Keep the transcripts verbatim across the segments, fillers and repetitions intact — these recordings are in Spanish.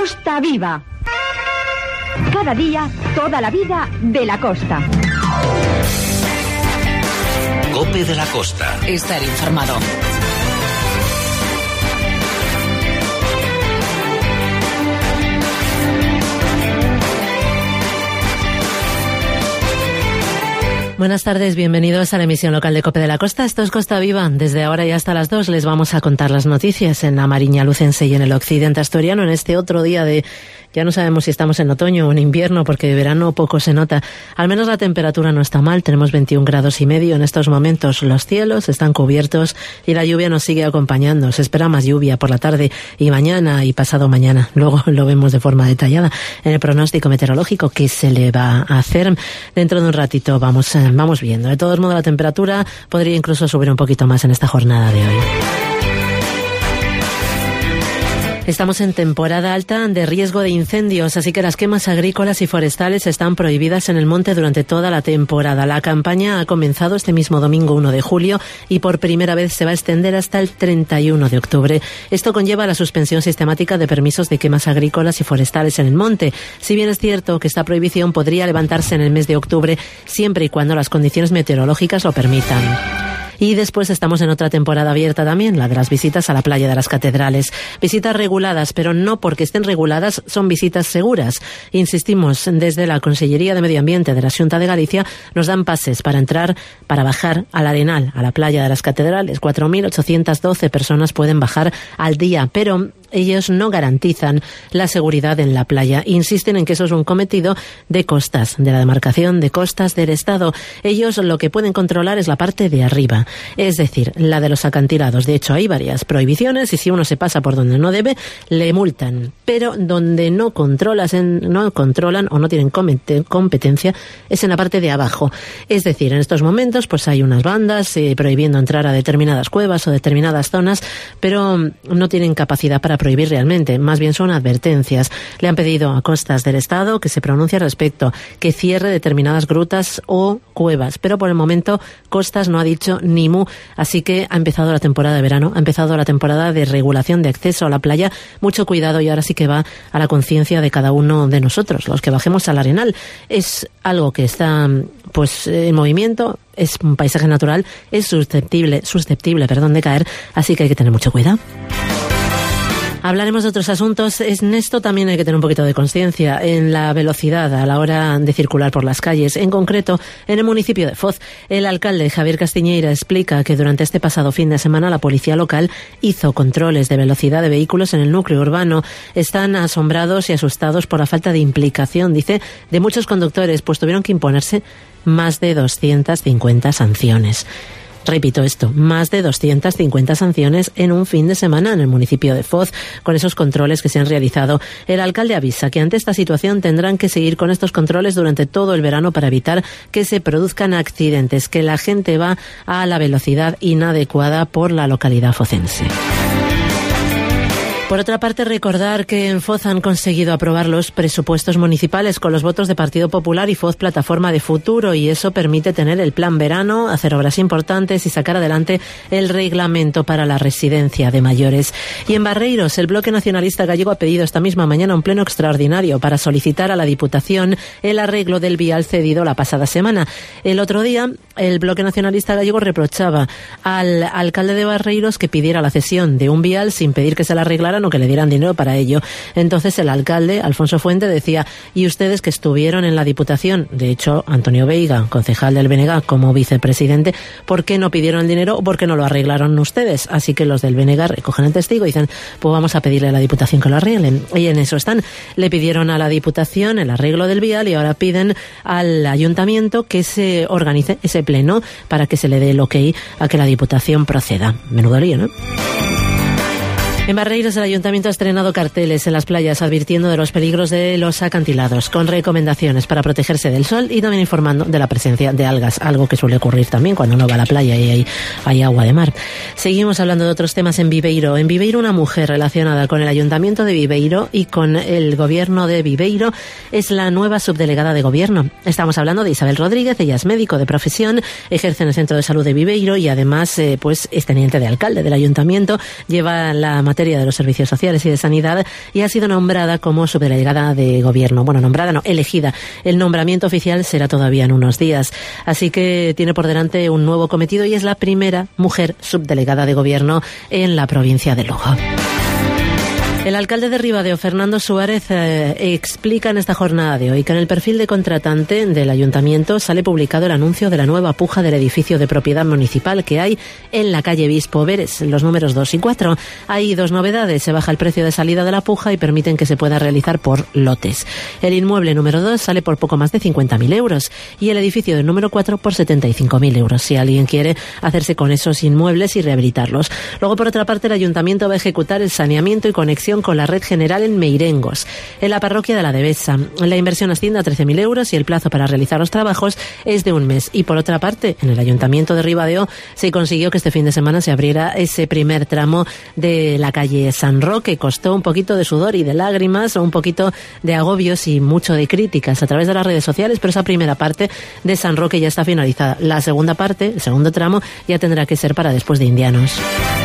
Costa Viva. Cada día, toda la vida de la costa. COPE de la Costa. Estar informado. Buenas tardes, bienvenidos a la emisión local de COPE de la Costa. Esto es Costa Viva. Desde ahora y hasta las dos les vamos a contar las noticias en la Mariña Lucense y en el occidente asturiano en este otro día de... Ya no sabemos si estamos en otoño o en invierno, porque de verano poco se nota. Al menos la temperatura no está mal, tenemos veintiún grados y medio en estos momentos. Los cielos están cubiertos y la lluvia nos sigue acompañando. Se espera más lluvia por la tarde y mañana y pasado mañana. Luego lo vemos de forma detallada en el pronóstico meteorológico que se le va a hacer. Dentro de un ratito vamos, vamos viendo. De todos modos, la temperatura podría incluso subir un poquito más en esta jornada de hoy. Estamos en temporada alta de riesgo de incendios, así que las quemas agrícolas y forestales están prohibidas en el monte durante toda la temporada. La campaña ha comenzado este mismo domingo uno de julio y por primera vez se va a extender hasta el treinta y uno de octubre. Esto conlleva la suspensión sistemática de permisos de quemas agrícolas y forestales en el monte. Si bien es cierto que esta prohibición podría levantarse en el mes de octubre, siempre y cuando las condiciones meteorológicas lo permitan. Y después estamos en otra temporada abierta también, la de las visitas a la playa de las Catedrales. Visitas reguladas, pero no porque estén reguladas, son visitas seguras. Insistimos, desde la Consellería de Medio Ambiente de la Xunta de Galicia nos dan pases para entrar, para bajar al Arenal, a la playa de las Catedrales. cuatro mil ochocientas doce personas pueden bajar al día, pero ellos no garantizan la seguridad en la playa. Insisten en que eso es un cometido de costas, de la demarcación de costas del Estado. Ellos lo que pueden controlar es la parte de arriba, es decir, la de los acantilados. De hecho, hay varias prohibiciones y si uno se pasa por donde no debe, le multan. Pero donde no, controlas en, no controlan o no tienen competencia es en la parte de abajo. Es decir, en estos momentos pues hay unas bandas eh, prohibiendo entrar a determinadas cuevas o determinadas zonas, pero no tienen capacidad para prohibir realmente, más bien son advertencias. Le han pedido a Costas del Estado que se pronuncie al respecto, que cierre determinadas grutas o cuevas, pero por el momento Costas no ha dicho ni mu, así que ha empezado la temporada de verano, ha empezado la temporada de regulación de acceso a la playa. Mucho cuidado, y ahora sí que va a la conciencia de cada uno de nosotros, los que bajemos al Arenal. Es algo que está pues en movimiento, es un paisaje natural, es susceptible, susceptible, perdón, de caer, así que hay que tener mucho cuidado. Hablaremos de otros asuntos. En esto también hay que tener un poquito de conciencia en la velocidad a la hora de circular por las calles. En concreto, en el municipio de Foz, el alcalde Javier Castiñeira explica que durante este pasado fin de semana la policía local hizo controles de velocidad de vehículos en el núcleo urbano. Están asombrados y asustados por la falta de implicación, dice, de muchos conductores, pues tuvieron que imponerse más de doscientas cincuenta sanciones. Repito esto, más de doscientas cincuenta sanciones en un fin de semana en el municipio de Foz, con esos controles que se han realizado. El alcalde avisa que ante esta situación tendrán que seguir con estos controles durante todo el verano para evitar que se produzcan accidentes, que la gente va a la velocidad inadecuada por la localidad focense. Por otra parte, recordar que en Foz han conseguido aprobar los presupuestos municipales con los votos de Partido Popular y Foz Plataforma de Futuro, y eso permite tener el plan verano, hacer obras importantes y sacar adelante el reglamento para la residencia de mayores. Y en Barreiros, el Bloque Nacionalista Gallego ha pedido esta misma mañana un pleno extraordinario para solicitar a la Diputación el arreglo del vial cedido la pasada semana. El otro día, el Bloque Nacionalista Gallego reprochaba al alcalde de Barreiros que pidiera la cesión de un vial sin pedir que se la arreglara o que le dieran dinero para ello. Entonces el alcalde, Alfonso Fuente, decía: y ustedes que estuvieron en la Diputación, de hecho Antonio Veiga, concejal del B N G, como vicepresidente, ¿por qué no pidieron el dinero o por qué no lo arreglaron ustedes? Así que los del B N G recogen el testigo y dicen: pues vamos a pedirle a la Diputación que lo arreglen. Y en eso están. Le pidieron a la Diputación el arreglo del vial y ahora piden al Ayuntamiento que se organice ese pleno para que se le dé el ok a que la Diputación proceda. Menudo lío, ¿no? En Barreiros, el Ayuntamiento ha estrenado carteles en las playas advirtiendo de los peligros de los acantilados, con recomendaciones para protegerse del sol y también informando de la presencia de algas, algo que suele ocurrir también cuando uno va a la playa y hay, hay agua de mar. Seguimos hablando de otros temas en Viveiro. En Viveiro, una mujer relacionada con el Ayuntamiento de Viveiro y con el Gobierno de Viveiro es la nueva subdelegada de Gobierno. Estamos hablando de Isabel Rodríguez. Ella es médico de profesión, ejerce en el Centro de Salud de Viveiro y además eh, pues es teniente de alcalde del Ayuntamiento, lleva la materia de los servicios sociales y de sanidad y ha sido nombrada como subdelegada de gobierno. Bueno, nombrada no, elegida. El nombramiento oficial será todavía en unos días. Así que tiene por delante un nuevo cometido y es la primera mujer subdelegada de gobierno en la provincia de Lugo. El alcalde de Ribadeo, Fernando Suárez, eh, explica en esta jornada de hoy que en el perfil de contratante del ayuntamiento sale publicado el anuncio de la nueva puja del edificio de propiedad municipal que hay en la calle Bispo Veres, los números dos y cuatro. Hay dos novedades: se baja el precio de salida de la puja y permiten que se pueda realizar por lotes. El inmueble número dos sale por poco más de cincuenta mil euros y el edificio del número cuatro por setenta y cinco mil euros, si alguien quiere hacerse con esos inmuebles y rehabilitarlos. Luego, por otra parte, el ayuntamiento va a ejecutar el saneamiento y conexión con la red general en Meirengos, en la parroquia de la Devesa. La inversión asciende a trece mil euros y el plazo para realizar los trabajos es de un mes. Y por otra parte, en el ayuntamiento de Ribadeo se consiguió que este fin de semana se abriera ese primer tramo de la calle San Roque. Costó un poquito de sudor y de lágrimas, o un poquito de agobios y mucho de críticas a través de las redes sociales, pero esa primera parte de San Roque ya está finalizada. La segunda parte, el segundo tramo, ya tendrá que ser para después de Indianos.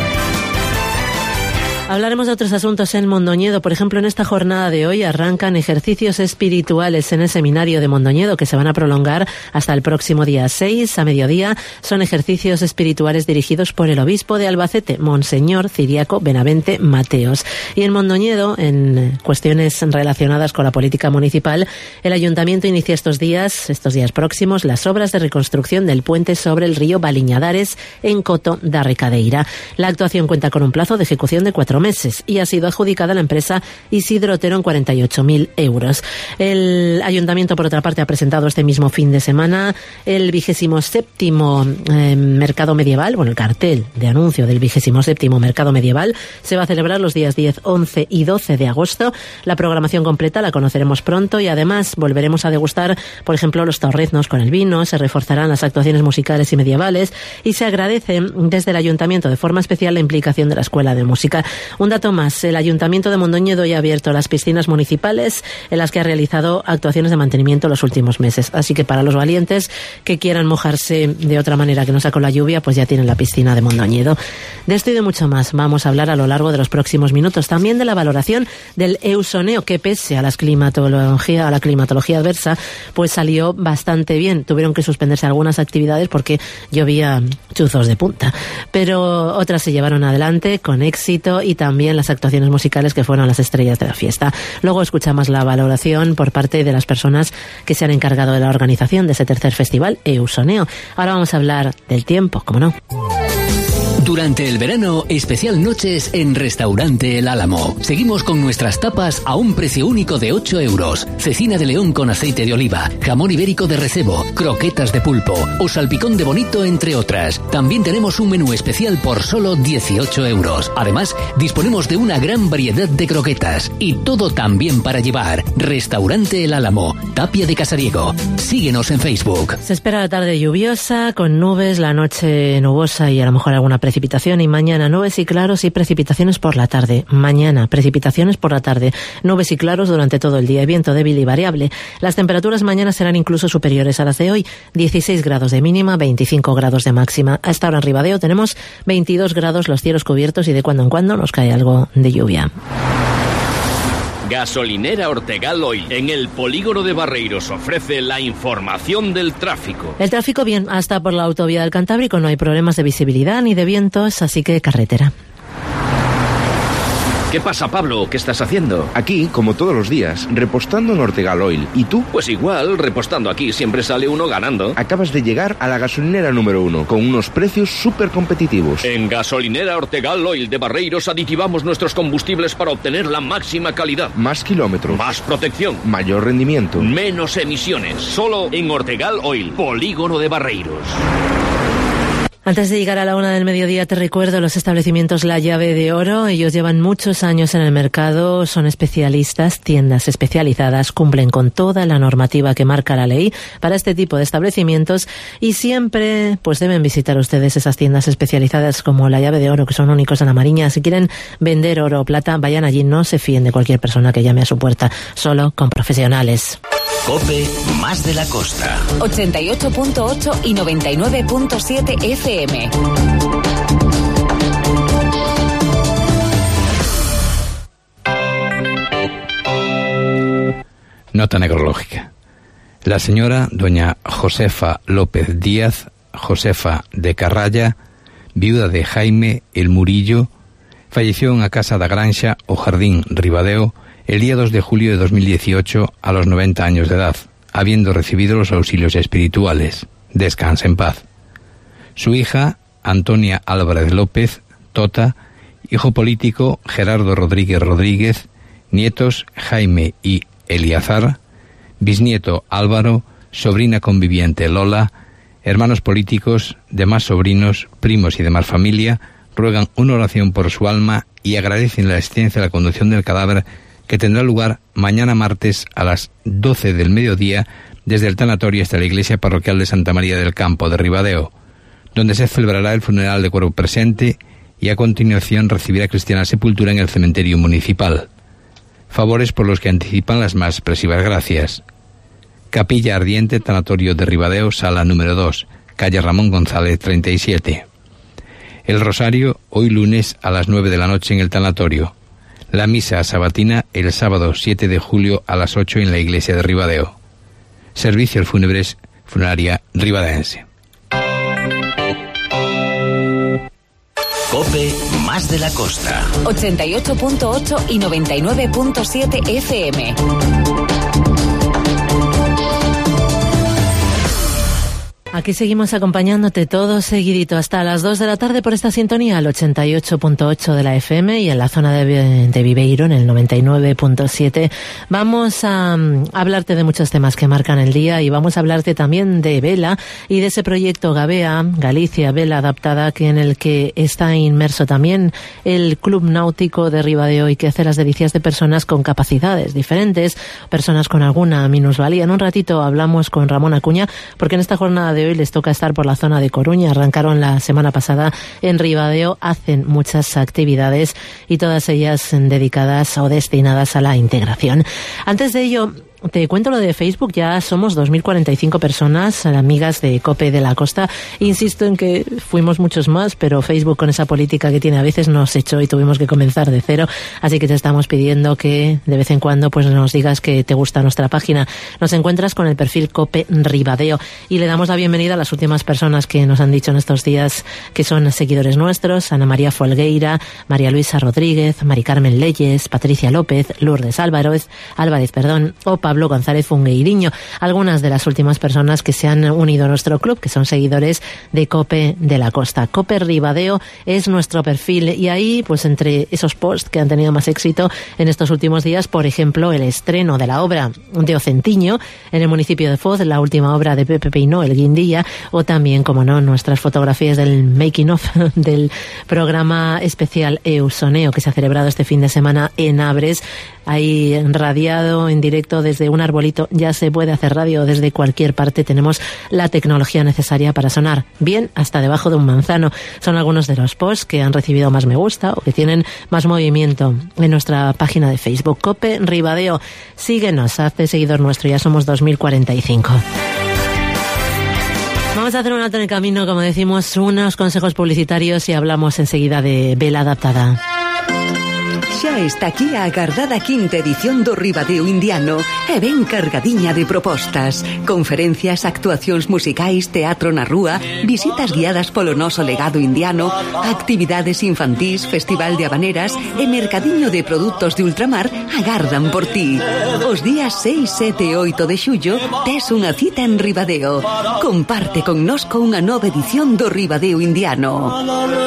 Hablaremos de otros asuntos en Mondoñedo. Por ejemplo, en esta jornada de hoy arrancan ejercicios espirituales en el seminario de Mondoñedo que se van a prolongar hasta el próximo día seis a mediodía. Son ejercicios espirituales dirigidos por el obispo de Albacete, Monseñor Ciriaco Benavente Mateos. Y en Mondoñedo, en cuestiones relacionadas con la política municipal, el ayuntamiento inicia estos días, estos días próximos, las obras de reconstrucción del puente sobre el río Baliñadares en Coto da Recadeira. La actuación cuenta con un plazo de ejecución de cuatro meses y ha sido adjudicada a la empresa Isidro Otero en cuarenta y ocho mil euros. El ayuntamiento, por otra parte, ha presentado este mismo fin de semana el vigésimo séptimo eh, mercado medieval, bueno, el cartel de anuncio del vigésimo séptimo mercado medieval. Se va a celebrar los días diez, once y doce de agosto. La programación completa la conoceremos pronto y además volveremos a degustar, por ejemplo, los torreznos con el vino. Se reforzarán las actuaciones musicales y medievales y se agradece desde el ayuntamiento de forma especial la implicación de la Escuela de Música. Un dato más: el Ayuntamiento de Mondoñedo ya ha abierto las piscinas municipales en las que ha realizado actuaciones de mantenimiento los últimos meses. Así que para los valientes que quieran mojarse de otra manera que no sea con la lluvia, pues ya tienen la piscina de Mondoñedo. De esto y de mucho más vamos a hablar a lo largo de los próximos minutos. También de la valoración del Eusoneo, que pese a, las climatología, a la climatología adversa, pues salió bastante bien. Tuvieron que suspenderse algunas actividades porque llovía chuzos de punta, pero otras se llevaron adelante con éxito y también las actuaciones musicales que fueron las estrellas de la fiesta. Luego escuchamos la valoración por parte de las personas que se han encargado de la organización de ese tercer festival Eusoneo. Ahora vamos a hablar del tiempo, ¿cómo no? Durante el verano, especial noches en Restaurante El Álamo. Seguimos con nuestras tapas a un precio único de ocho euros. Cecina de león con aceite de oliva, jamón ibérico de recebo, croquetas de pulpo o salpicón de bonito, entre otras. También tenemos un menú especial por solo dieciocho euros. Además, disponemos de una gran variedad de croquetas y todo también para llevar. Restaurante El Álamo, Tapia de Casariego. Síguenos en Facebook. Se espera la tarde lluviosa, con nubes, la noche nubosa y a lo mejor alguna precipitación. Precipitación y mañana nubes y claros y precipitaciones por la tarde. Mañana precipitaciones por la tarde, nubes y claros durante todo el día y viento débil y variable. Las temperaturas mañana serán incluso superiores a las de hoy. dieciséis grados de mínima, veinticinco grados de máxima. A esta hora en Ribadeo tenemos veintidós grados, los cielos cubiertos y de cuando en cuando nos cae algo de lluvia. Gasolinera Ortegal Oil, en el polígono de Barreiros, ofrece la información del tráfico. El tráfico bien, hasta por la autovía del Cantábrico no hay problemas de visibilidad ni de vientos, así que carretera. ¿Qué pasa, Pablo? ¿Qué estás haciendo? Aquí, como todos los días, repostando en Ortegal Oil. ¿Y tú? Pues igual, repostando aquí siempre sale uno ganando. Acabas de llegar a la gasolinera número uno, con unos precios súper competitivos. En Gasolinera Ortegal Oil de Barreiros aditivamos nuestros combustibles para obtener la máxima calidad. Más kilómetros. Más protección. Mayor rendimiento. Menos emisiones. Solo en Ortegal Oil, polígono de Barreiros. Antes de llegar a la una del mediodía, te recuerdo los establecimientos La Llave de Oro. Ellos llevan muchos años en el mercado, son especialistas, tiendas especializadas, cumplen con toda la normativa que marca la ley para este tipo de establecimientos y siempre pues deben visitar ustedes esas tiendas especializadas como La Llave de Oro, que son únicos en la Mariña. Si quieren vender oro o plata, vayan allí, no se fíen de cualquier persona que llame a su puerta, solo con profesionales. COPE más de la costa. ochenta y ocho punto ocho y noventa y nueve punto siete F M. Nota necrológica. La señora doña Josefa López Díaz, Josefa de Carralla, viuda de Jaime El Murillo, falleció en a Casa da Granxa o Jardín Ribadeo el día dos de julio de dos mil dieciocho a los noventa años de edad, habiendo recibido los auxilios espirituales. Descansa en paz. Su hija, Antonia Álvarez López, Tota, hijo político Gerardo Rodríguez Rodríguez, nietos Jaime y Eliazar, bisnieto Álvaro, sobrina conviviente Lola, hermanos políticos, demás sobrinos, primos y demás familia, ruegan una oración por su alma y agradecen la asistencia a la conducción del cadáver que tendrá lugar mañana martes a las doce del mediodía desde el tanatorio hasta la iglesia parroquial de Santa María del Campo de Ribadeo, donde se celebrará el funeral de cuerpo presente y a continuación recibirá cristiana sepultura en el cementerio municipal. Favores por los que anticipan las más expresivas gracias. Capilla Ardiente, Tanatorio de Ribadeo, sala número dos, calle Ramón González treinta y siete. El rosario hoy lunes a las nueve de la noche en el tanatorio. La misa sabatina el sábado siete de julio a las ocho en la iglesia de Ribadeo. Servicios fúnebres, funeraria ribadense. COPE más de la costa. ochenta y ocho punto ocho y noventa y nueve punto siete F M. Aquí seguimos acompañándote todo seguidito hasta las dos de la tarde por esta sintonía al ochenta y ocho punto ocho de la F M y en la zona de, de Viveiro en el noventa y nueve punto siete. Vamos a, a hablarte de muchos temas que marcan el día y vamos a hablarte también de Vela y de ese proyecto Gabea, Galicia Vela Adaptada, que en el que está inmerso también el Club Náutico de Ribadeo y que hace las delicias de personas con capacidades diferentes, personas con alguna minusvalía. En un ratito hablamos con Ramón Acuña porque en esta jornada de hoy les toca estar por la zona de Coruña. Arrancaron la semana pasada en Ribadeo, hacen muchas actividades y todas ellas dedicadas o destinadas a la integración. Antes de ello, te cuento lo de Facebook. Ya somos dos mil cuarenta y cinco personas, amigas de COPE de la Costa. Insisto en que fuimos muchos más, pero Facebook, con esa política que tiene, a veces nos echó y tuvimos que comenzar de cero. Así que te estamos pidiendo que de vez en cuando pues nos digas que te gusta nuestra página. Nos encuentras con el perfil COPE Ribadeo y le damos la bienvenida a las últimas personas que nos han dicho en estos días que son seguidores nuestros: Ana María Folgueira, María Luisa Rodríguez, Mari Carmen Leyes, Patricia López, Lourdes Álvarez, Álvarez, perdón, o Pablo González Fungueiriño, algunas de las últimas personas que se han unido a nuestro club, que son seguidores de COPE de la Costa. COPE Ribadeo es nuestro perfil y ahí, pues entre esos posts que han tenido más éxito en estos últimos días, por ejemplo, el estreno de la obra de Ocentiño en el municipio de Foz, la última obra de Pepe Peinó, El Guindilla, o también, como no, nuestras fotografías del making of del programa especial Eusoneo que se ha celebrado este fin de semana en Abres, ahí radiado en directo desde un arbolito. Ya se puede hacer radio desde cualquier parte, tenemos la tecnología necesaria para sonar bien hasta debajo de un manzano. Son algunos de los posts que han recibido más me gusta o que tienen más movimiento en nuestra página de Facebook COPE Ribadeo. Síguenos, hazte seguidor nuestro, ya somos dos mil cuarenta y cinco. Vamos a hacer un alto en el camino, como decimos, unos consejos publicitarios y hablamos enseguida de Vela Adaptada. Xa está aquí a agardada quinta edición do Ribadeo Indiano e ben cargadiña de propostas, conferencias, actuacións musicais, teatro na rúa, visitas guiadas polo noso legado indiano, actividades infantís, festival de habaneras e mercadiño de produtos de ultramar agardan por ti. Os días seis, sete e oito de xullo tes unha cita en Ribadeo. Comparte connosco unha nova edición do Ribadeo Indiano.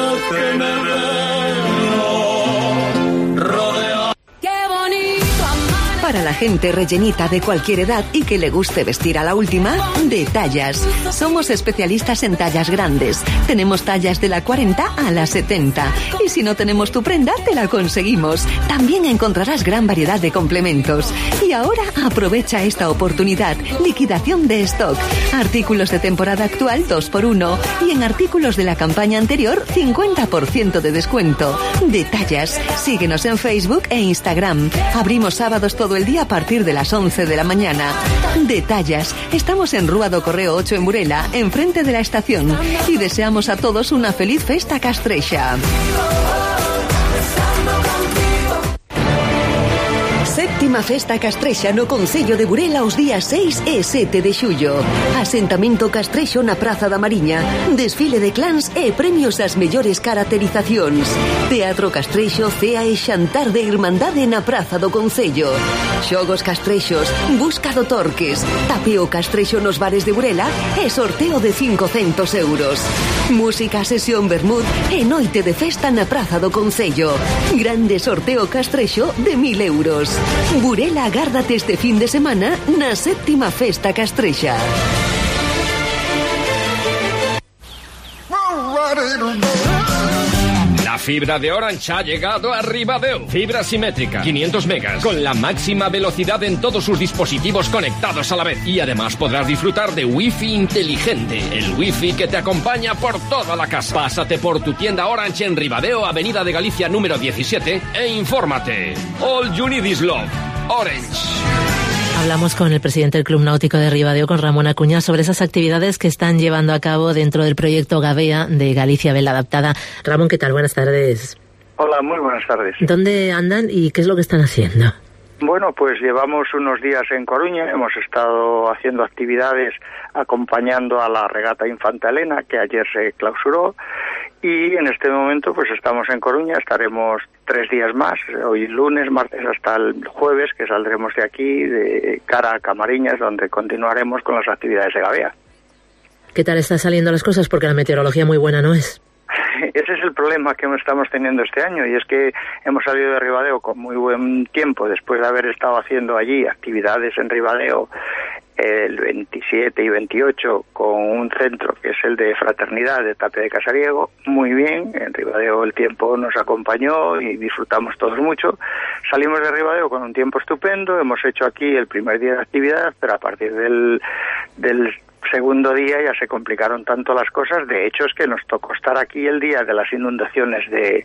Para la gente rellenita de cualquier edad y que le guste vestir a la última, de tallas. Somos especialistas en tallas grandes. Tenemos tallas de la cuarenta a la setenta. Y si no tenemos tu prenda, te la conseguimos. También encontrarás gran variedad de complementos. Y ahora aprovecha esta oportunidad. Liquidación de stock. Artículos de temporada actual dos por uno. Y en artículos de la campaña anterior, cincuenta por ciento de descuento. De tallas. Síguenos en Facebook e Instagram. Abrimos sábados todo el día a partir de las once de la mañana. De tallas. Estamos en Rúa do Correo ocho en Burela, enfrente de la estación. Y deseamos a todos una feliz festa castrexa. Séptimo séptima Festa Castrexa no Concello de Burela os días seis e sete de xullo. Asentamento Castrexo na Praza da Mariña. Desfile de clans e premios ás mellores caracterizacións. Teatro Castrexo, cea e xantar de Irmandade na Praza do Concello. Xogos Castrexos, busca do Torques, tapeo Castrexo nos bares de Burela e sorteo de cincocentos euros. Música, sesión Bermud e noite de festa na Praza do Concello. Grande sorteo Castrexo de mil euros. Burela agárrate este fin de semana na séptima Festa Castrexa. La fibra de Orange ha llegado a Ribadeo. Fibra simétrica, quinientos megas, con la máxima velocidad en todos sus dispositivos conectados a la vez. Y además podrás disfrutar de Wi-Fi inteligente, el Wi-Fi que te acompaña por toda la casa. Pásate por tu tienda Orange en Ribadeo, Avenida de Galicia número diecisiete, e infórmate. All you need is love. Orange. Hablamos con el presidente del Club Náutico de Ribadeo, con Ramón Acuña, sobre esas actividades que están llevando a cabo dentro del proyecto Gavea de Galicia Vela Adaptada. Ramón, ¿qué tal? Buenas tardes. Hola, muy buenas tardes. ¿Dónde andan y qué es lo que están haciendo? Bueno, pues llevamos unos días en Coruña, hemos estado haciendo actividades acompañando a la regata Infanta Elena, que ayer se clausuró, y en este momento pues estamos en Coruña, estaremos tres días más, hoy lunes, martes hasta el jueves, que saldremos de aquí de cara a Camariñas, donde continuaremos con las actividades de Gavea. ¿Qué tal están saliendo las cosas? Porque la meteorología muy buena no es. Ese es el problema que estamos teniendo este año, y es que hemos salido de Ribadeo con muy buen tiempo después de haber estado haciendo allí actividades en Ribadeo el veintisiete y veintiocho con un centro que es el de Fraternidad de Tapia de Casariego. Muy bien, en Ribadeo el tiempo nos acompañó y disfrutamos todos mucho. Salimos de Ribadeo con un tiempo estupendo, hemos hecho aquí el primer día de actividad, pero a partir del, del segundo día ya se complicaron tanto las cosas. De hecho, es que nos tocó estar aquí el día de las inundaciones de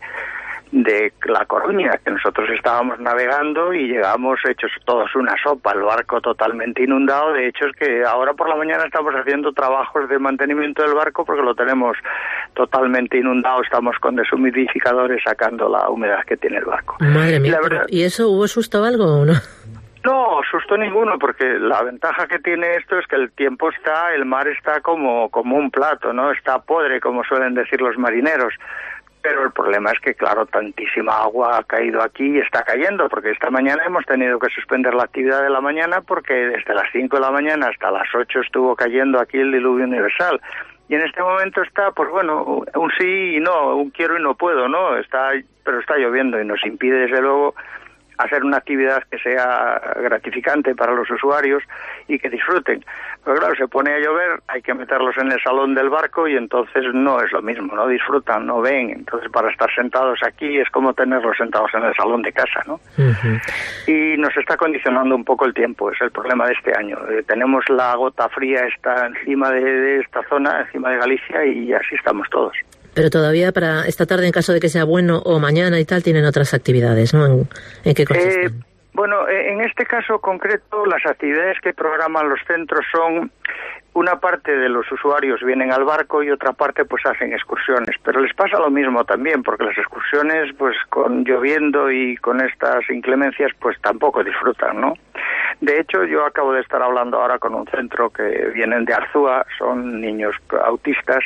de La Coruña, que nosotros estábamos navegando y llegamos hechos todos una sopa, el barco totalmente inundado. De hecho, es que ahora por la mañana estamos haciendo trabajos de mantenimiento del barco porque lo tenemos totalmente inundado, estamos con deshumidificadores sacando la humedad que tiene el barco. Madre mía, ¿y, verdad, ¿y eso hubo susto o algo o no? No, susto ninguno, porque la ventaja que tiene esto es que el tiempo está, el mar está como, como un plato, ¿no? Está podre, como suelen decir los marineros. Pero el problema es que, claro, tantísima agua ha caído aquí y está cayendo, porque esta mañana hemos tenido que suspender la actividad de la mañana porque desde las cinco de la mañana hasta las ocho estuvo cayendo aquí el diluvio universal. Y en este momento está, pues bueno, un sí y no, un quiero y no puedo, ¿no? Está, pero está lloviendo y nos impide, desde luego, hacer una actividad que sea gratificante para los usuarios y que disfruten. Pero claro, se pone a llover, hay que meterlos en el salón del barco y entonces no es lo mismo, no disfrutan, no ven. Entonces, para estar sentados aquí es como tenerlos sentados en el salón de casa, ¿no? Uh-huh. Y nos está condicionando un poco el tiempo, es el problema de este año. Eh, tenemos la gota fría está encima de, de esta zona, encima de Galicia, y así estamos todos. Pero todavía para esta tarde, en caso de que sea bueno, o mañana y tal, tienen otras actividades, ¿no? ¿En, en qué consisten? Eh, bueno, en este caso concreto, las actividades que programan los centros son, una parte de los usuarios vienen al barco y otra parte pues hacen excursiones. Pero les pasa lo mismo también, porque las excursiones, pues con lloviendo y con estas inclemencias, pues tampoco disfrutan, ¿no? De hecho, yo acabo de estar hablando ahora con un centro que vienen de Arzúa, son niños autistas,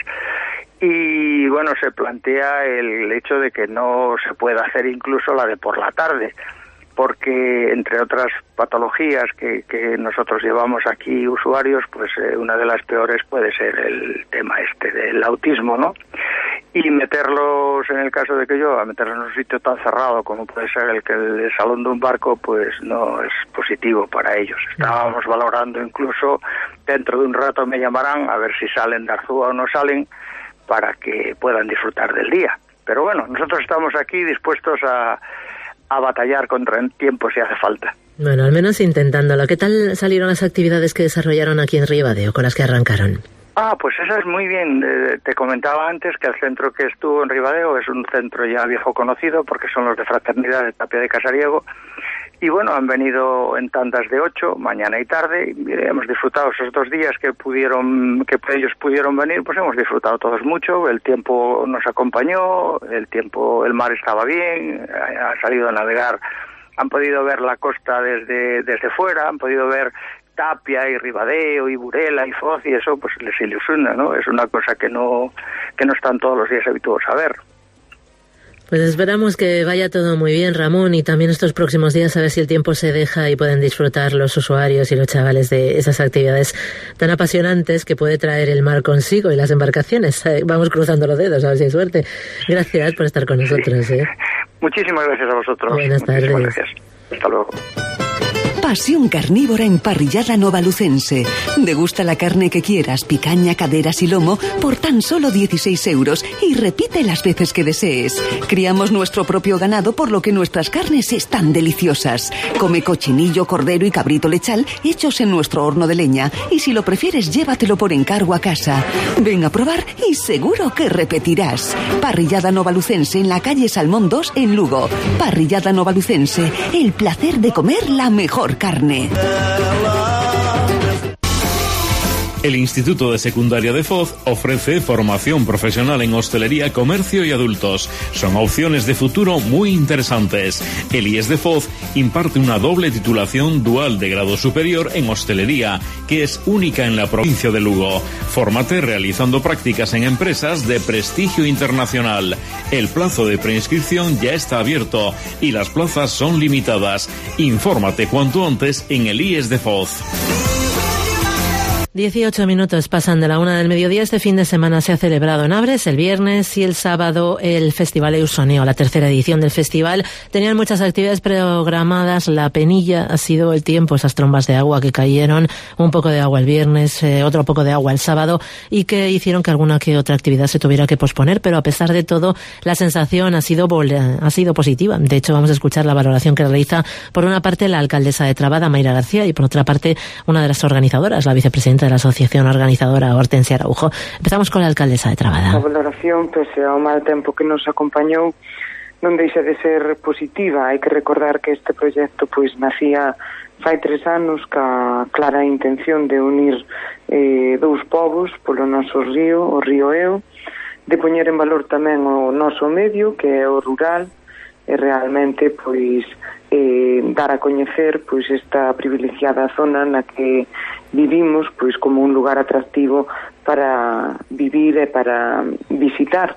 y bueno, se plantea el hecho de que no se pueda hacer incluso la de por la tarde, porque entre otras patologías que, que nosotros llevamos aquí usuarios, pues eh, una de las peores puede ser el tema este del autismo, ¿no? Y meterlos, en el caso de que yo, a meterlos en un sitio tan cerrado como puede ser el que el salón de un barco, pues no es positivo para ellos. Estábamos valorando incluso, dentro de un rato me llamarán a ver si salen de Arzúa o no salen, para que puedan disfrutar del día. Pero bueno, nosotros estamos aquí dispuestos a, a batallar contra el tiempo si hace falta. Bueno, al menos intentándolo. ¿Qué tal salieron las actividades que desarrollaron aquí en Ribadeo, con las que arrancaron? Ah, pues esa es muy bien. Eh, te comentaba antes que el centro que estuvo en Ribadeo es un centro ya viejo conocido, porque son los de Fraternidad de Tapia de Casariego. Y bueno, han venido en tandas de ocho, mañana y tarde, y hemos disfrutado esos dos días que pudieron, que ellos pudieron venir, pues hemos disfrutado todos mucho, el tiempo nos acompañó, el tiempo, el mar estaba bien, ha salido a navegar han podido ver la costa desde, desde fuera, han podido ver Tapia y Ribadeo y Burela y Foz, y eso pues les ilusiona, ¿no? Es una cosa que no, que no están todos los días habituados a ver. Pues esperamos que vaya todo muy bien, Ramón, y también estos próximos días a ver si el tiempo se deja y pueden disfrutar los usuarios y los chavales de esas actividades tan apasionantes que puede traer el mar consigo y las embarcaciones. Vamos cruzando los dedos, a ver si hay suerte. Gracias por estar con nosotros. ¿eh? Muchísimas gracias a vosotros. Buenas tardes. Muchísimas gracias. Hasta luego. Pasión carnívora en Parrillada Novalucense. Degusta la carne que quieras, picaña, caderas y lomo, por tan solo dieciséis euros y repite las veces que desees. Criamos nuestro propio ganado, por lo que nuestras carnes están deliciosas. Come cochinillo, cordero y cabrito lechal hechos en nuestro horno de leña, y si lo prefieres, llévatelo por encargo a casa. Ven a probar y seguro que repetirás. Parrillada Novalucense en la calle Salmón dos en Lugo. Parrillada Novalucense, el placer de comer la mejor carne. El Instituto de Secundaria de Foz ofrece formación profesional en hostelería, comercio y adultos. Son opciones de futuro muy interesantes. El I E S de Foz imparte una doble titulación dual de grado superior en hostelería, que es única en la provincia de Lugo. Fórmate realizando prácticas en empresas de prestigio internacional. El plazo de preinscripción ya está abierto y las plazas son limitadas. Infórmate cuanto antes en el I E S de Foz. dieciocho minutos pasan de la una del mediodía. Este fin de semana se ha celebrado en Abres el viernes y el sábado el Festival Eusoneo, la tercera edición del festival. Tenían muchas actividades programadas. La penilla ha sido el tiempo, esas trombas de agua que cayeron, un poco de agua el viernes, eh, otro poco de agua el sábado, y que hicieron que alguna que otra actividad se tuviera que posponer, pero a pesar de todo la sensación ha sido, ha sido positiva. De hecho, vamos a escuchar la valoración que realiza por una parte la alcaldesa de Trabada, Mayra García, y por otra parte una de las organizadoras, la vicepresidenta de la asociación organizadora, Hortensia Araujo. Empezamos con la alcaldesa de Trabada. A valoración, pese ao mal tempo que nos acompañou, non deixa de ser positiva. Hai que recordar que este proxecto pois nacía fai tres anos ca clara intención de unir eh, dous povos polo noso río, o río Eo, de poñer en valor tamén o noso medio, que é o rural, e realmente pois eh, dar a coñecer pois esta privilegiada zona na que vivimos pois como un lugar atractivo para vivir e para visitar.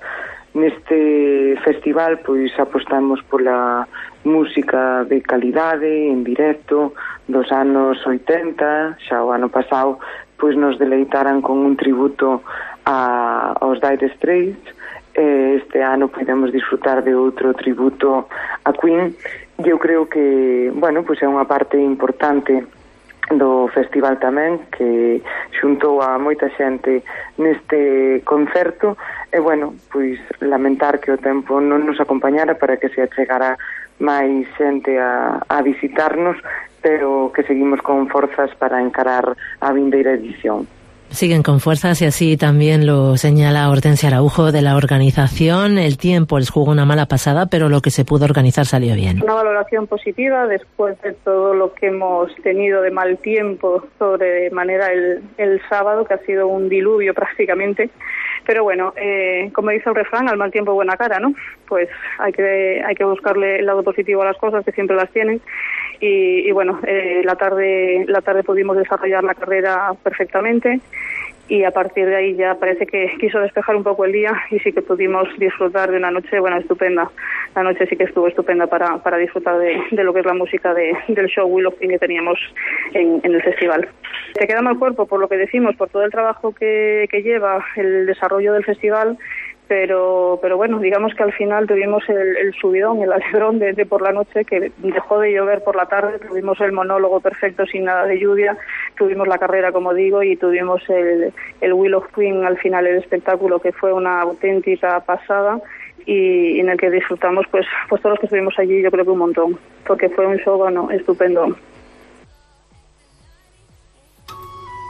Neste festival pois apostamos pola música de calidade en directo dos anos oitenta. Xa o ano pasado pois nos deleitaran con un tributo a, aos Dire Straits. Este ano podemos disfrutar de outro tributo a Queen. Eu creo que, bueno, pois é unha parte importante do festival tamén, que xuntou a moita xente neste concerto, e, bueno, pois lamentar que o tempo non nos acompañara para que se achegara máis xente a, a visitarnos, pero que seguimos con forzas para encarar a vindeira edición. Siguen con fuerzas y así también lo señala Hortensia Araujo de la organización. El tiempo les jugó una mala pasada, pero lo que se pudo organizar salió bien. Una valoración positiva después de todo lo que hemos tenido de mal tiempo sobremanera el, el sábado, que ha sido un diluvio prácticamente. Pero bueno, eh, como dice el refrán, al mal tiempo buena cara, ¿no? Pues hay que hay que buscarle el lado positivo a las cosas, que siempre las tienen. Y, y bueno, eh, la tarde la tarde pudimos desarrollar la carrera perfectamente, y a partir de ahí ya parece que quiso despejar un poco el día, y sí que pudimos disfrutar de una noche, bueno, estupenda. La noche sí que estuvo estupenda para, para disfrutar de, de lo que es la música de, del show Wheel of Time que teníamos en, en el festival. Te queda mal cuerpo por lo que decimos, por todo el trabajo que, que lleva el desarrollo del festival, pero pero bueno, digamos que al final tuvimos el, el subidón, el alegrón de, de por la noche, que dejó de llover por la tarde, tuvimos el monólogo perfecto sin nada de lluvia, tuvimos la carrera, como digo, y tuvimos el, el Wheel of Queen al final, el espectáculo, que fue una auténtica pasada, y en el que disfrutamos pues pues todos los que estuvimos allí, yo creo que un montón, porque fue un show, bueno, estupendo.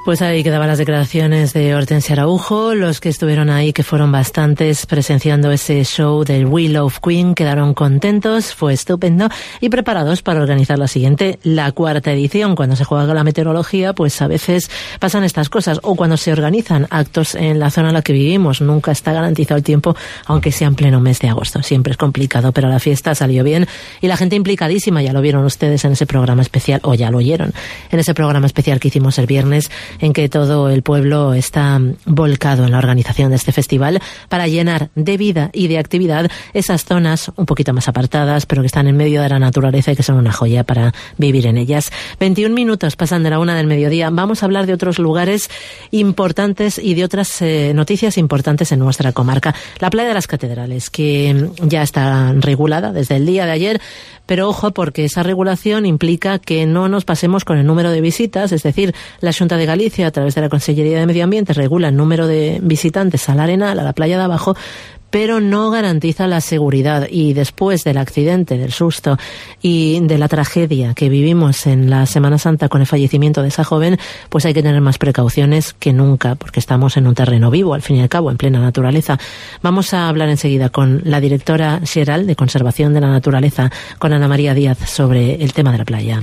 Pues ahí quedaban las declaraciones de Hortensia Araujo. Los que estuvieron ahí, que fueron bastantes, presenciando ese show del We Love Queen, quedaron contentos, fue estupendo y preparados para organizar la siguiente, la cuarta edición. Cuando se juega con la meteorología, pues a veces pasan estas cosas, o cuando se organizan actos en la zona en la que vivimos. Nunca está garantizado el tiempo, aunque sea en pleno mes de agosto. Siempre es complicado, pero la fiesta salió bien y la gente implicadísima. Ya lo vieron ustedes en ese programa especial, o ya lo oyeron en ese programa especial que hicimos el viernes, en que todo el pueblo está volcado en la organización de este festival para llenar de vida y de actividad esas zonas un poquito más apartadas, pero que están en medio de la naturaleza y que son una joya para vivir en ellas. veintiún minutos pasan de la una del mediodía. Vamos a hablar de otros lugares importantes y de otras eh, noticias importantes en nuestra comarca. La playa de las Catedrales, que ya está regulada desde el día de ayer, pero ojo, porque esa regulación implica que no nos pasemos con el número de visitas, es decir, la Xunta de Galicia, a través de la Consellería de Medio Ambiente, regula el número de visitantes al Arenal, a la playa de abajo, pero no garantiza la seguridad. Y después del accidente, del susto y de la tragedia que vivimos en la Semana Santa con el fallecimiento de esa joven, pues hay que tener más precauciones que nunca, porque estamos en un terreno vivo, al fin y al cabo, en plena naturaleza. Vamos a hablar enseguida con la directora xeral de Conservación de la Naturaleza, con Ana María Díaz, sobre el tema de la playa.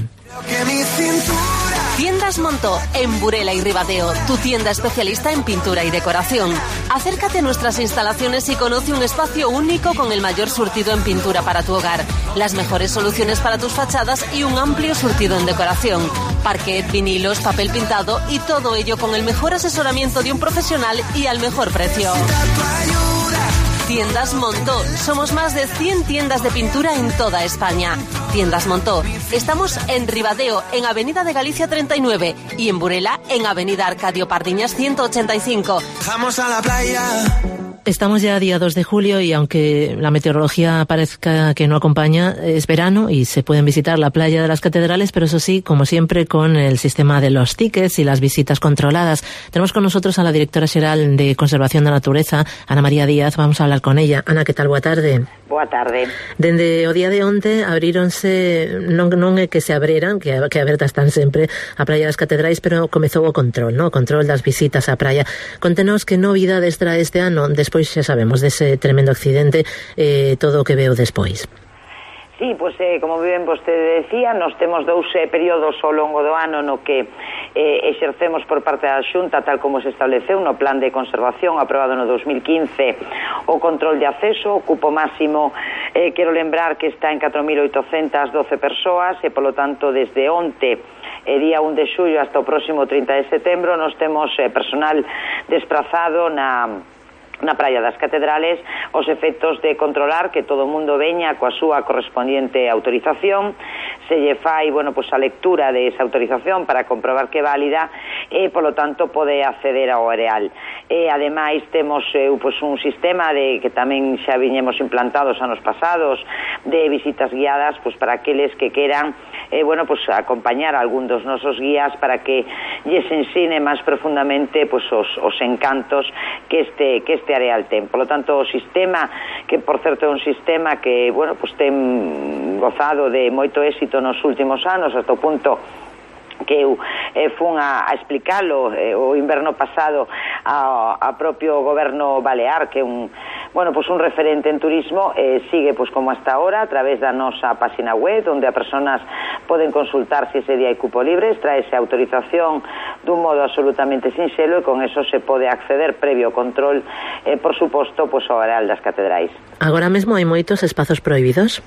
Tiendas Montó, en Burela y Ribadeo, tu tienda especialista en pintura y decoración. Acércate a nuestras instalaciones y conoce un espacio único con el mayor surtido en pintura para tu hogar, las mejores soluciones para tus fachadas y un amplio surtido en decoración. Parquet, vinilos, papel pintado y todo ello con el mejor asesoramiento de un profesional y al mejor precio. Tiendas Montó. Somos más de cien tiendas de pintura en toda España. Tiendas Montó. Estamos en Ribadeo, en Avenida de Galicia treinta y nueve, y en Burela, en Avenida Arcadio Pardiñas ciento ochenta y cinco. Vamos a la playa. Estamos ya día dos de julio y aunque la meteorología parezca que no acompaña, es verano y se pueden visitar la playa de las Catedrales, pero eso sí, como siempre, con el sistema de los tickets y las visitas controladas. Tenemos con nosotros a la directora xeral de Conservación da Natureza, Ana María Díaz. Vamos a hablar con ella. Ana, que tal? Boa tarde. Boa tarde. Dende o día de onte abríronse, non, non é que se abreran, que, que abertas están sempre a Praia das Catedrais, pero comezou o control, ¿no? O control das visitas á praia. Contenos que novidades trae este ano, despois xa sabemos dese tremendo accidente, eh, todo o que veo despois. Sí, pois eh, como ben vostede decía, nos temos dous eh, períodos ao longo do ano no que eh, exercemos por parte da Xunta, tal como se estableceu no plan de conservación aprobado no dos mil quince, o control de acceso, o cupo máximo, eh, quero lembrar que está en catro mil oitocentas doce persoas e, polo tanto, desde onte, eh, día un de xullo hasta o próximo trinta de setembro, nos temos eh, personal desplazado na... na Praia das Catedrales, os efectos de controlar que todo o mundo veña coa súa correspondiente autorización, se lle fai, bueno, pois a lectura de esa autorización para comprobar que é válida e, polo tanto, pode acceder ao areal. E, ademais, temos eh, pois un sistema de que tamén xa viñemos implantados anos pasados de visitas guiadas, pois para aqueles que queran eh, bueno, pois acompañar a algún dos nosos guías para que lles ensine máis profundamente pois os, os encantos que este que este este areal ten. Por lo tanto, o sistema, que por certo é un sistema que, bueno, pues ten gozado de moito éxito nos últimos anos, hasta o punto que eu eh, fun a, a explicalo eh, o inverno pasado a, a propio goberno balear, que é un, bueno, pues un referente en turismo, eh, sigue pues como hasta ahora a través da nosa página web, onde as persoas poden consultar se ese día hai cupo libre, traese autorización dun modo absolutamente sinxelo e con eso se pode acceder previo control, eh, por suposto, pues ao areal das Catedrais. Agora mesmo hai moitos espazos prohibidos?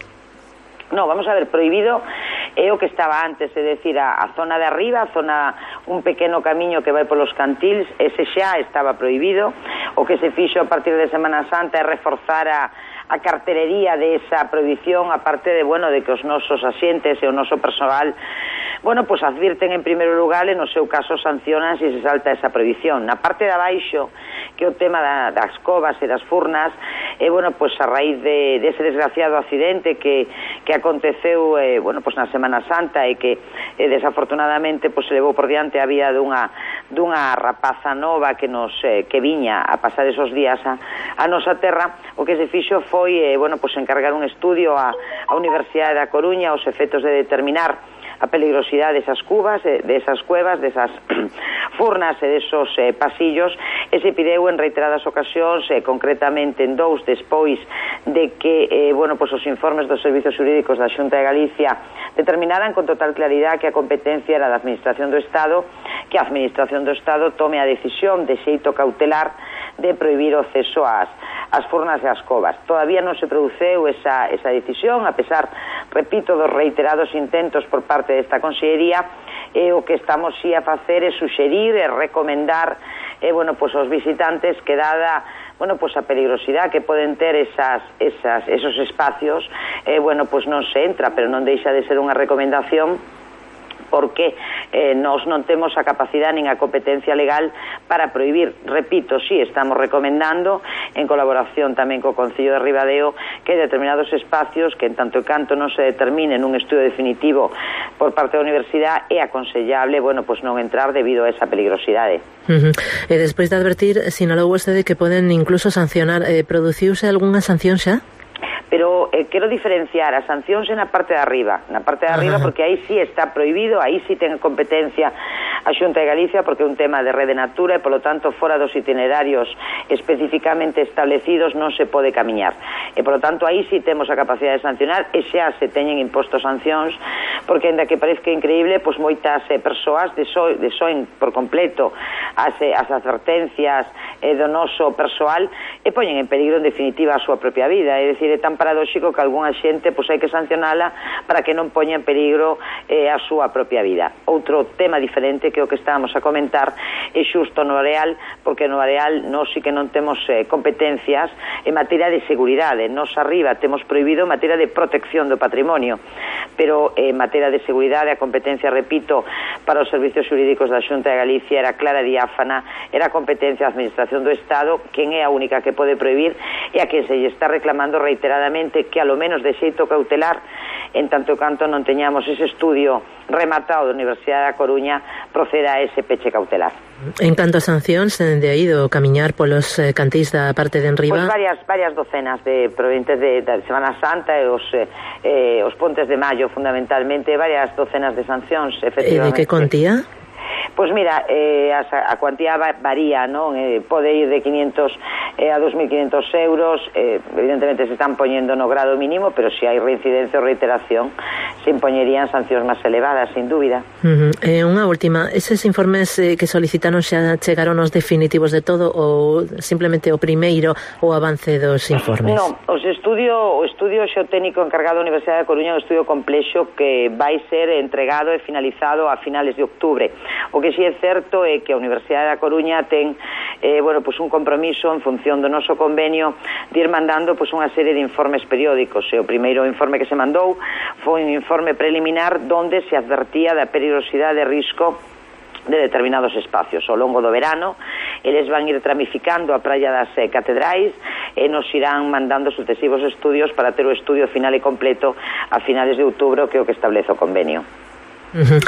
No, vamos a ver, prohibido é o que estaba antes, é dicir, a, a zona de arriba, a zona, un pequeno camiño que vai polos cantils, ese xa estaba prohibido. O que se fixo a partir de Semana Santa é reforzar a, a cartelería de esa prohibición, aparte de, bueno, de que os nosos asientes e o noso persoal, bueno, pues advirten en primeiro lugar e no seu caso sancionan se se salta esa prohibición. Na parte de abaixo, que é o tema da, das covas e das furnas, e, bueno, pues a raíz de, de ese desgraciado accidente que, que aconteceu, eh, bueno, pues na Semana Santa e que eh, desafortunadamente pues se levou por diante a vida dunha, dunha rapaza nova que nos eh, que viña a pasar esos días a, a nosa terra, o que se fixo foi, eh, bueno, pues encargar un estudio a, a Universidade da Coruña os efectos de determinar a peligrosidade desas cubas, desas cuevas, desas furnas e desos eh, pasillos, e se pideu en reiteradas ocasións, eh, concretamente en dous despois de que eh, bueno, pues os informes dos servizos xurídicos da Xunta de Galicia determinaran con total claridade que a competencia era da Administración do Estado, que a Administración do Estado tome a decisión de xeito cautelar de prohibir o acceso ás, ás furnas e ás covas. Todavía non se produceu esa, esa decisión, a pesar, repito, dos reiterados intentos por parte desta Consellería. E o que estamos sí a facer é suxerir e recomendar eh, bueno, pues, aos visitantes que dada bueno, pues, a peligrosidade que poden ter esas, esas, esos espacios, eh, bueno, pues non se entra, pero non deixa de ser unha recomendación, porque eh, nós non temos a capacidade nin a competencia legal para prohibir. Repito, sí, estamos recomendando, en colaboración tamén co Concello de Ribadeo, que determinados espacios que en tanto e canto non se determine nun estudo definitivo por parte da Universidade é aconsellable, bueno, pues non entrar debido a esa peligrosidade. Uh-huh. E despois de advertir, sinalou vostede que poden incluso sancionar, eh, produciuse algunha sanción xa? Pero eh, quero diferenciar as sancións na parte de arriba, na parte de arriba, porque aí sí está prohibido, aí sí ten competencia a Xunta de Galicia, porque é un tema de rede natura e, polo tanto, fora dos itinerarios especificamente establecidos non se pode camiñar. E, polo tanto, aí sí temos a capacidade de sancionar e xa se teñen impostos sancións, porque, ainda que parezca increíble, pois moitas eh, persoas desoen, desoen por completo as, eh, as advertencias eh, do noso persoal e poñen en peligro, en definitiva, a súa propia vida. É dicir, é tan paradóxico que algunha xente pois hai que sancionala para que non poña en peligro eh, a súa propia vida. Outro tema diferente que o que estábamos a comentar é xusto no Areal, porque no Areal nós sí que non temos eh, competencias en materia de seguridade. Nos arriba temos prohibido en materia de protección do patrimonio, pero en materia de seguridade a competencia, repito, para os servizos xurídicos da Xunta de Galicia era clara e diáfana, era competencia da Administración do Estado, quen é a única que pode prohibir e a quen se lle está reclamando reiteradamente que a lo menos de xeito cautelar, en tanto canto non teñamos ese estudio rematado da Universidade da Coruña, proceda a ese peche cautelar. En canto a sancións, de aí do camiñar polos eh, cantís da parte de enriba? Pois varias, varias docenas de provenientes de, de Semana Santa e os, eh, os pontes de maio, fundamentalmente, varias docenas de sancións, efectivamente. E de que contía? Pois mira, eh, a, a cuantía varía, non? Eh, pode ir de quinientos eh, a dos mil quinientos euros, eh, evidentemente se están poñendo no grado mínimo, pero se si hai reincidencia ou reiteración, se impoñerían sancións máis elevadas, sin dúbida. Uh-huh. Eh, unha última, eses informes eh, que solicitaron xa chegaron os definitivos de todo ou simplemente o primeiro o avance dos informes? Non, os estudio, o estudio xeotécnico encargado da Universidade da Coruña é un estudio complexo que vai ser entregado e finalizado a finales de outubro. O que si é certo é que a Universidade da Coruña ten eh, bueno, pues un compromiso en función do noso convenio de ir mandando pues, unha serie de informes periódicos. E o primeiro informe que se mandou foi un informe preliminar donde se advertía da peligrosidade de risco de determinados espacios. Ao longo do verano eles van ir tramificando a praia das eh, catedrais e nos irán mandando sucesivos estudios para ter o estudio final e completo a finales de outubro, que é o que establece o convenio. Uh-huh.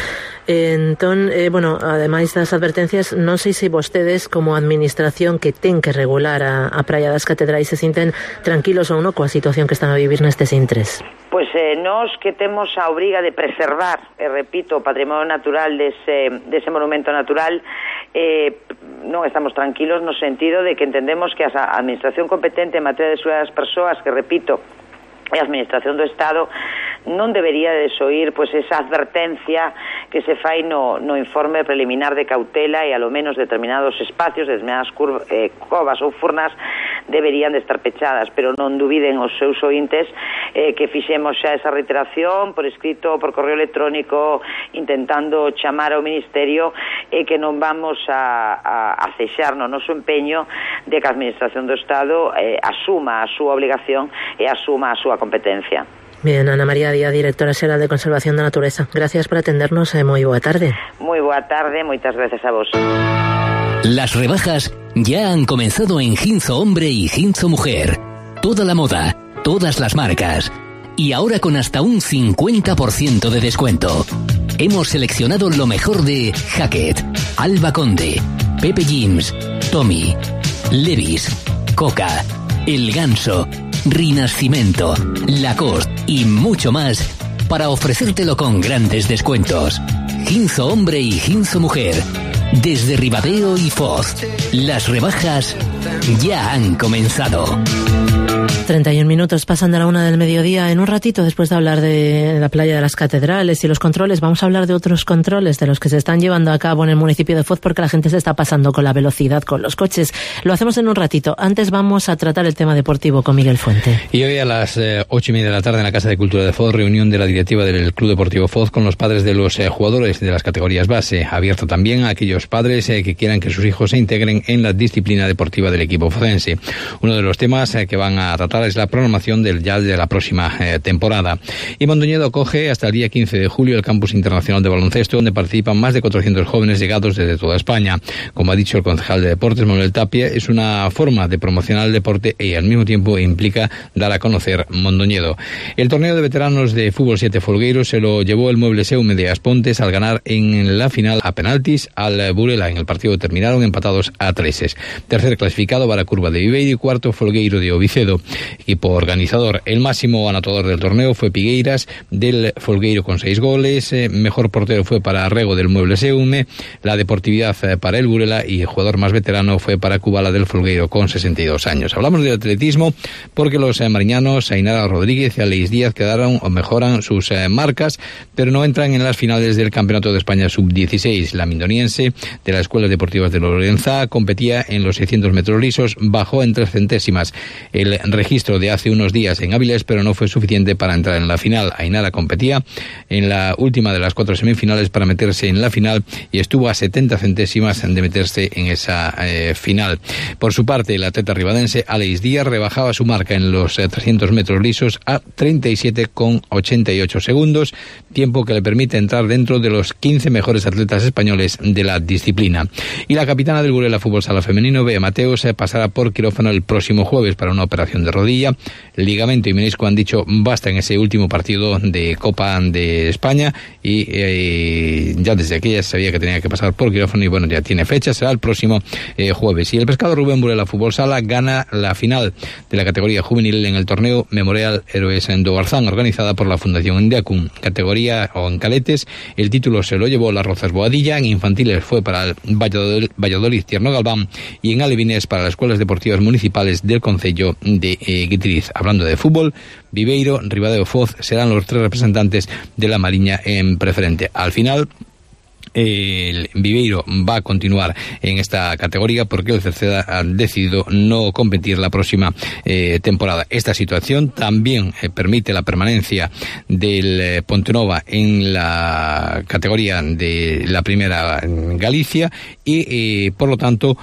Entón, eh, bueno, ademais das advertencias, non sei se vostedes como administración que ten que regular a, a praia das catedrais se sinten tranquilos ou non coa situación que están a vivir nestes intres. Pois eh, nós que temos a obriga de preservar, e repito, o patrimonio natural dese, dese monumento natural, eh, non estamos tranquilos no sentido de que entendemos que a administración competente en materia de seguridade das persoas, que repito, e a Administración do Estado, non debería desoír pois, esa advertencia que se fai no, no informe preliminar de cautela e a lo menos determinados espacios, determinadas curvas, eh, covas ou furnas deberían de estar pechadas, pero non dubiden os seus ointes eh, que fixemos xa esa reiteración por escrito, por correo electrónico, intentando chamar ao Ministerio e eh, que non vamos a, a, a cexar no noso empeño de que a Administración do Estado eh, asuma a súa obligación e asuma a súa competencia. Bien, Ana María Díaz, directora xeral de Conservación da Natureza. Gracias por atendernos e moi boa tarde. Moi boa tarde, moitas gracias a vos. Las rebajas ya han comenzado en Ginzo Hombre y Ginzo Mujer. Toda la moda, todas las marcas. Y ahora con hasta un cincuenta por ciento de descuento. Hemos seleccionado lo mejor de Hackett, Alba Conde, Pepe Jeans, Tommy, Levi's, Coca, El Ganso, Rinascimento, Lacoste y mucho más para ofrecértelo con grandes descuentos. Ginzo Hombre y Ginzo Mujer. Desde Ribadeo y Foz, las rebajas ya han comenzado. treinta y un minutos pasan de la una del mediodía. En un ratito, después de hablar de la playa de las Catedrales y los controles, vamos a hablar de otros controles de los que se están llevando a cabo en el municipio de Foz, porque la gente se está pasando con la velocidad, con los coches. Lo hacemos en un ratito. Antes vamos a tratar el tema deportivo con Miguel Fuente. Y hoy a las eh, ocho y media de la tarde en la Casa de Cultura de Foz, reunión de la directiva del Club Deportivo Foz con los padres de los eh, jugadores de las categorías base, abierto también a aquellos padres eh, que quieran que sus hijos se integren en la disciplina deportiva del equipo focense. Uno de los temas eh, que van a tratar es la programación del ya de la próxima eh, temporada. Y Mondoñedo acoge hasta el día quince de julio el Campus Internacional de Baloncesto, donde participan más de cuatrocientos jóvenes llegados desde toda España. Como ha dicho el concejal de Deportes, Manuel Tapia, es una forma de promocionar el deporte y al mismo tiempo implica dar a conocer Mondoñedo. El torneo de veteranos de Fútbol siete Folgueiro se lo llevó el Mueble Seume de Aspontes al ganar en la final a penaltis al Burela. En el partido terminaron empatados a treses. Tercer clasificado para Curva de Viveiro y cuarto Folgueiro de Ovicedo. Equipo organizador. El máximo anotador del torneo fue Pigueiras del Folgueiro con seis goles. Eh, mejor portero fue para Rego del Mueble Seume. La deportividad eh, para el Burela y el jugador más veterano fue para Cubala del Folgueiro con sesenta y dos años. Hablamos de atletismo porque los eh, mariñanos Ainara Rodríguez y Aleix Díaz quedaron o mejoran sus eh, marcas, pero no entran en las finales del Campeonato de España sub dieciséis. La mindoniense de las Escuelas Deportivas de Lorenza competía en los seiscientos metros lisos, bajó en tres centésimas el registro de hace unos días en Avilés, pero no fue suficiente para entrar en la final. Ainara competía en la última de las cuatro semifinales para meterse en la final y estuvo a setenta centésimas de meterse en esa eh, final. Por su parte, el atleta ribadense Aleix Díaz rebajaba su marca en los eh, trescientos metros lisos a treinta y siete con ochenta y ocho segundos, tiempo que le permite entrar dentro de los quince mejores atletas españoles de la disciplina. Y la capitana del Burela Fútbol Sala Femenino, Bea Mateos, se pasará por quirófano el próximo jueves para una operación de rodilla. Ligamento y menisco han dicho basta en ese último partido de Copa de España y eh, ya desde aquella se sabía que tenía que pasar por quirófano y bueno, ya tiene fecha, será el próximo eh, jueves. Y el Pescado Rubén Burela Fútbol Sala gana la final de la categoría juvenil en el torneo Memorial Héroes en Dogarzán, organizada por la Fundación Indiacum. Categoría o en cadetes, el título se lo llevó las Rozas Boadilla, en infantiles fue para el Valladolid, Valladolid Tierno Galván y en alevines para las escuelas deportivas municipales del concello de eh, Guitriz. Hablando de fútbol, Viveiro, Ribadeo, Foz serán los tres representantes de la Mariña en preferente. Al final, el Viveiro va a continuar en esta categoría porque el Cerceda ha decidido no competir la próxima eh, temporada. Esta situación también eh, permite la permanencia del eh, Pontenova en la categoría de la primera en Galicia y eh, por lo tanto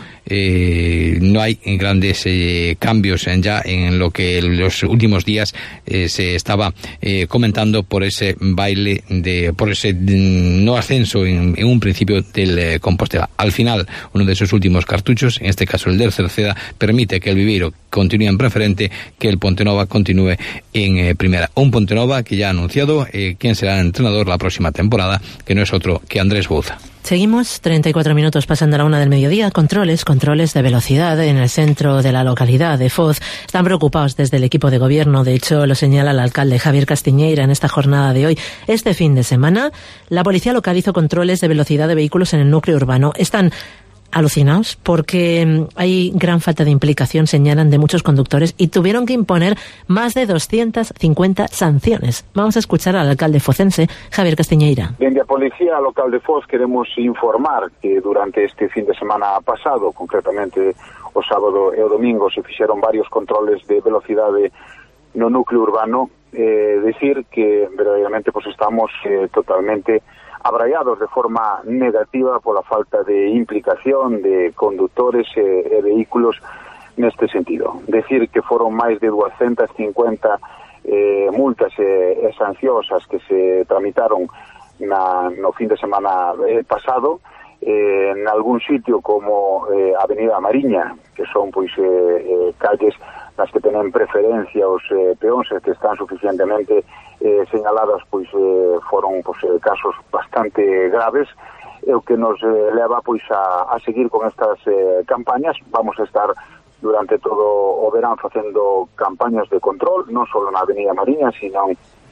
eh, no hay grandes eh, cambios ya en lo que en los últimos días eh, se estaba eh, comentando por ese baile de por ese mm, no ascenso en en un principio del eh, Compostela. Al final, uno de esos últimos cartuchos, en este caso el del Cerceda, permite que el Viveiro continúe en preferente, que el Pontenova continúe en eh, primera. Un Pontenova que ya ha anunciado eh, quién será el entrenador la próxima temporada, que no es otro que Andrés Bouza. Seguimos, treinta y cuatro minutos pasando a la una del mediodía. Controles, controles de velocidad en el centro de la localidad de Foz. Están preocupados desde el equipo de gobierno. De hecho, lo señala el alcalde Javier Castiñeira en esta jornada de hoy. Este fin de semana, la policía local hizo controles de velocidad de vehículos en el núcleo urbano. Están alucinados porque hay gran falta de implicación, señalan, de muchos conductores y tuvieron que imponer más de doscientas cincuenta sanciones. Vamos a escuchar al alcalde focense, Javier Castiñeira. Dende a Policía Local de Foz queremos informar que durante este fin de semana pasado, concretamente o sábado e o domingo, se fixeron varios controles de velocidade no núcleo urbano. Eh, decir que verdadeiramente pues estamos eh, totalmente abraiados de forma negativa pola falta de implicación de conductores e, e vehículos neste sentido. Decir que foron máis de doscientas cincuenta eh, multas e, e sancións as que se tramitaron na, no fin de semana eh, pasado eh, en algún sitio como eh, Avenida Mariña, que son pois eh, eh, calles nas que tenen preferencia os eh, peóns que están suficientemente eh, señaladas, pois eh, foron pois, eh, casos bastante graves, e o que nos eh, leva pois a, a seguir con estas eh, campañas. Vamos a estar durante todo o verán facendo campañas de control, non só na Avenida Mariña, sino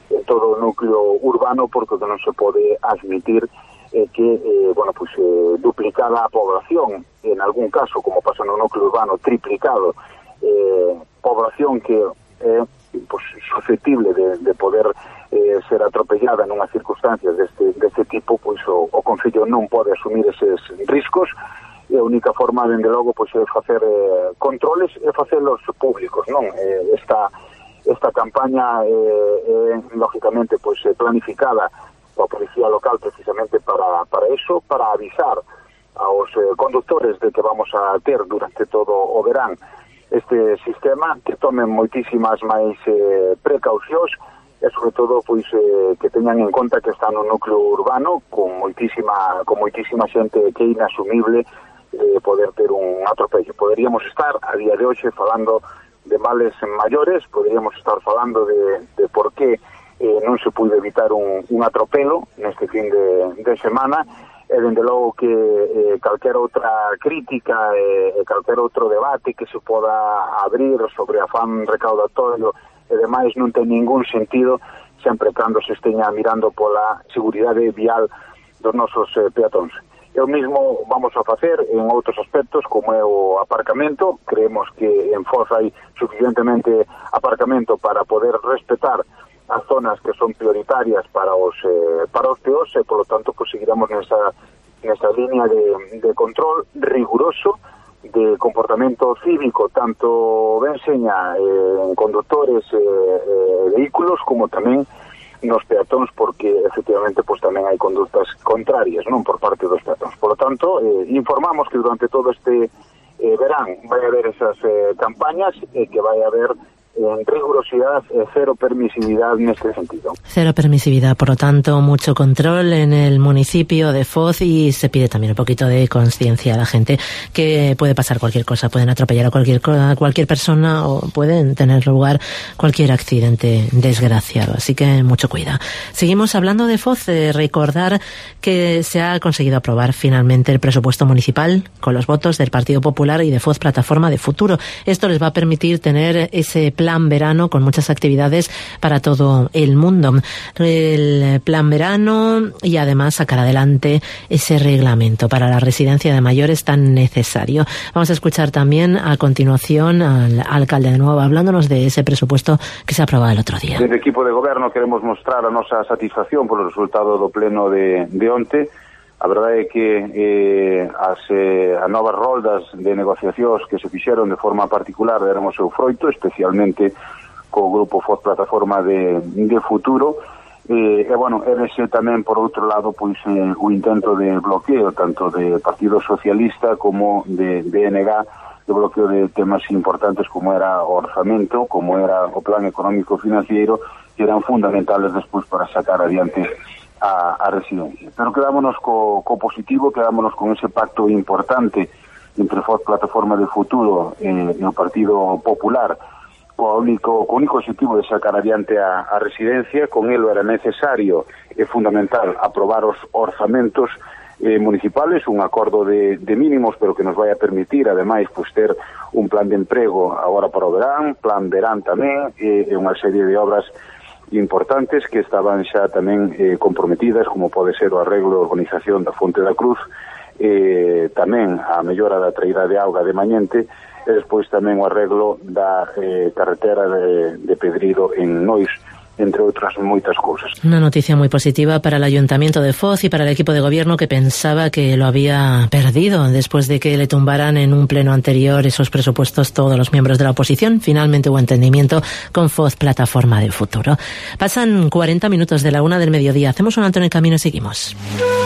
en todo o núcleo urbano, porque non se pode admitir eh, que, eh, bueno, pues, eh, duplicada a población, en algún caso, como pasa no núcleo urbano, triplicado, eh, población que é eh, pues, susceptible de, de poder eh, ser atropellada nunhas circunstancias deste, deste tipo, pois o, o Concello non pode asumir eses riscos, e a única forma, dende logo, pois, é facer eh, controles e facelos públicos, non? Eh, esta, esta campaña é, eh, lógicamente, pois, planificada pola Policía Local precisamente para, para eso, para avisar aos eh, conductores de que vamos a ter durante todo o verán este sistema, que tomen moitísimas máis eh, precaucións, e sobre todo pois eh, que teñan en conta que está no núcleo urbano con moitísima con moitísima xente que é inasumible eh, poder ter un atropello. Poderíamos estar a día de hoxe falando de males maiores, poderíamos estar falando de, de por que eh, non se pude evitar un, un atropelo neste fin de, de semana, e dende logo que eh, calquera outra crítica e eh, calquera outro debate que se poda abrir sobre afán recaudatorio e demais non ten ningún sentido sempre cando se esteña mirando pola seguridade vial dos nosos eh, peatóns. E o mismo vamos a facer en outros aspectos, como é o aparcamento. Creemos que en Foz hai suficientemente aparcamento para poder respetar as zonas que son prioritarias para os eh, para os peóns, e polo tanto pues, seguiremos nesa, nesa línea de, de control riguroso de comportamento cívico, tanto ben seña eh, en conductores e eh, eh, vehículos, como tamén nos peatóns, porque efectivamente pues, tamén hai conductas contrarias, non, por parte dos peatóns. Por lo tanto, eh, informamos que durante todo este eh, verán vai haber esas eh, campañas e eh, que vai haber en rigurosidad, eh, cero permisividad en este sentido. Cero permisividad, por lo tanto, mucho control en el municipio de Foz, y se pide también un poquito de conciencia a la gente, que puede pasar cualquier cosa, pueden atropellar a cualquier, a cualquier persona o pueden tener lugar cualquier accidente desgraciado, así que mucho cuidado. Seguimos hablando de Foz, eh, recordar que se ha conseguido aprobar finalmente el presupuesto municipal con los votos del Partido Popular y de Foz Plataforma de Futuro. Esto les va a permitir tener ese plan plan verano con muchas actividades para todo el mundo. El plan verano y además sacar adelante ese reglamento para la residencia de mayores tan necesario. Vamos a escuchar también a continuación al alcalde de nuevo hablándonos de ese presupuesto que se aprobó el otro día. Desde equipo de goberno queremos mostrar a nosa satisfacción polo resultado do pleno de, de onte. A verdade é que eh, as, eh, as novas roldas de negociacións que se fixeron de forma particular deron o seu froito, especialmente co Grupo Foz Plataforma de, de Futuro, eh, e, bueno, ese tamén, por outro lado, pois eh, o intento de bloqueo, tanto de Partido Socialista como de B N G, de bloqueo de temas importantes como era o orzamento, como era o plan económico financiero, que eran fundamentales despois para sacar adiante A, a residencia. Pero quedámonos co, co positivo, quedámonos con ese pacto importante entre Foz Plataforma de Futuro eh, e o Partido Popular, co único, co único objetivo de sacar adiante a, a residencia. Con elo era necesario e fundamental aprobar os orzamentos eh, municipales, un acordo de, de mínimos, pero que nos vai a permitir, ademais, pues, ter un plan de emprego agora para o verán, plan verán tamén, e, e unha serie de obras importantes que estaban xa tamén eh, comprometidas, como pode ser o arreglo e organización da Fonte da Cruz, eh, tamén a mellora da traída de auga de Mañente, e despois tamén o arreglo da eh, carretera de, de Pedrido en Nois, entre outras moitas cousas. Una noticia muy positiva para el Ayuntamiento de Foz y para el equipo de gobierno, que pensaba que lo había perdido después de que le tumbaran en un pleno anterior esos presupuestos todos los miembros de la oposición. Finalmente hubo entendimiento con Foz Plataforma de Futuro. Pasan cuarenta minutos de la una del mediodía. Hacemos un alto en el camino y seguimos.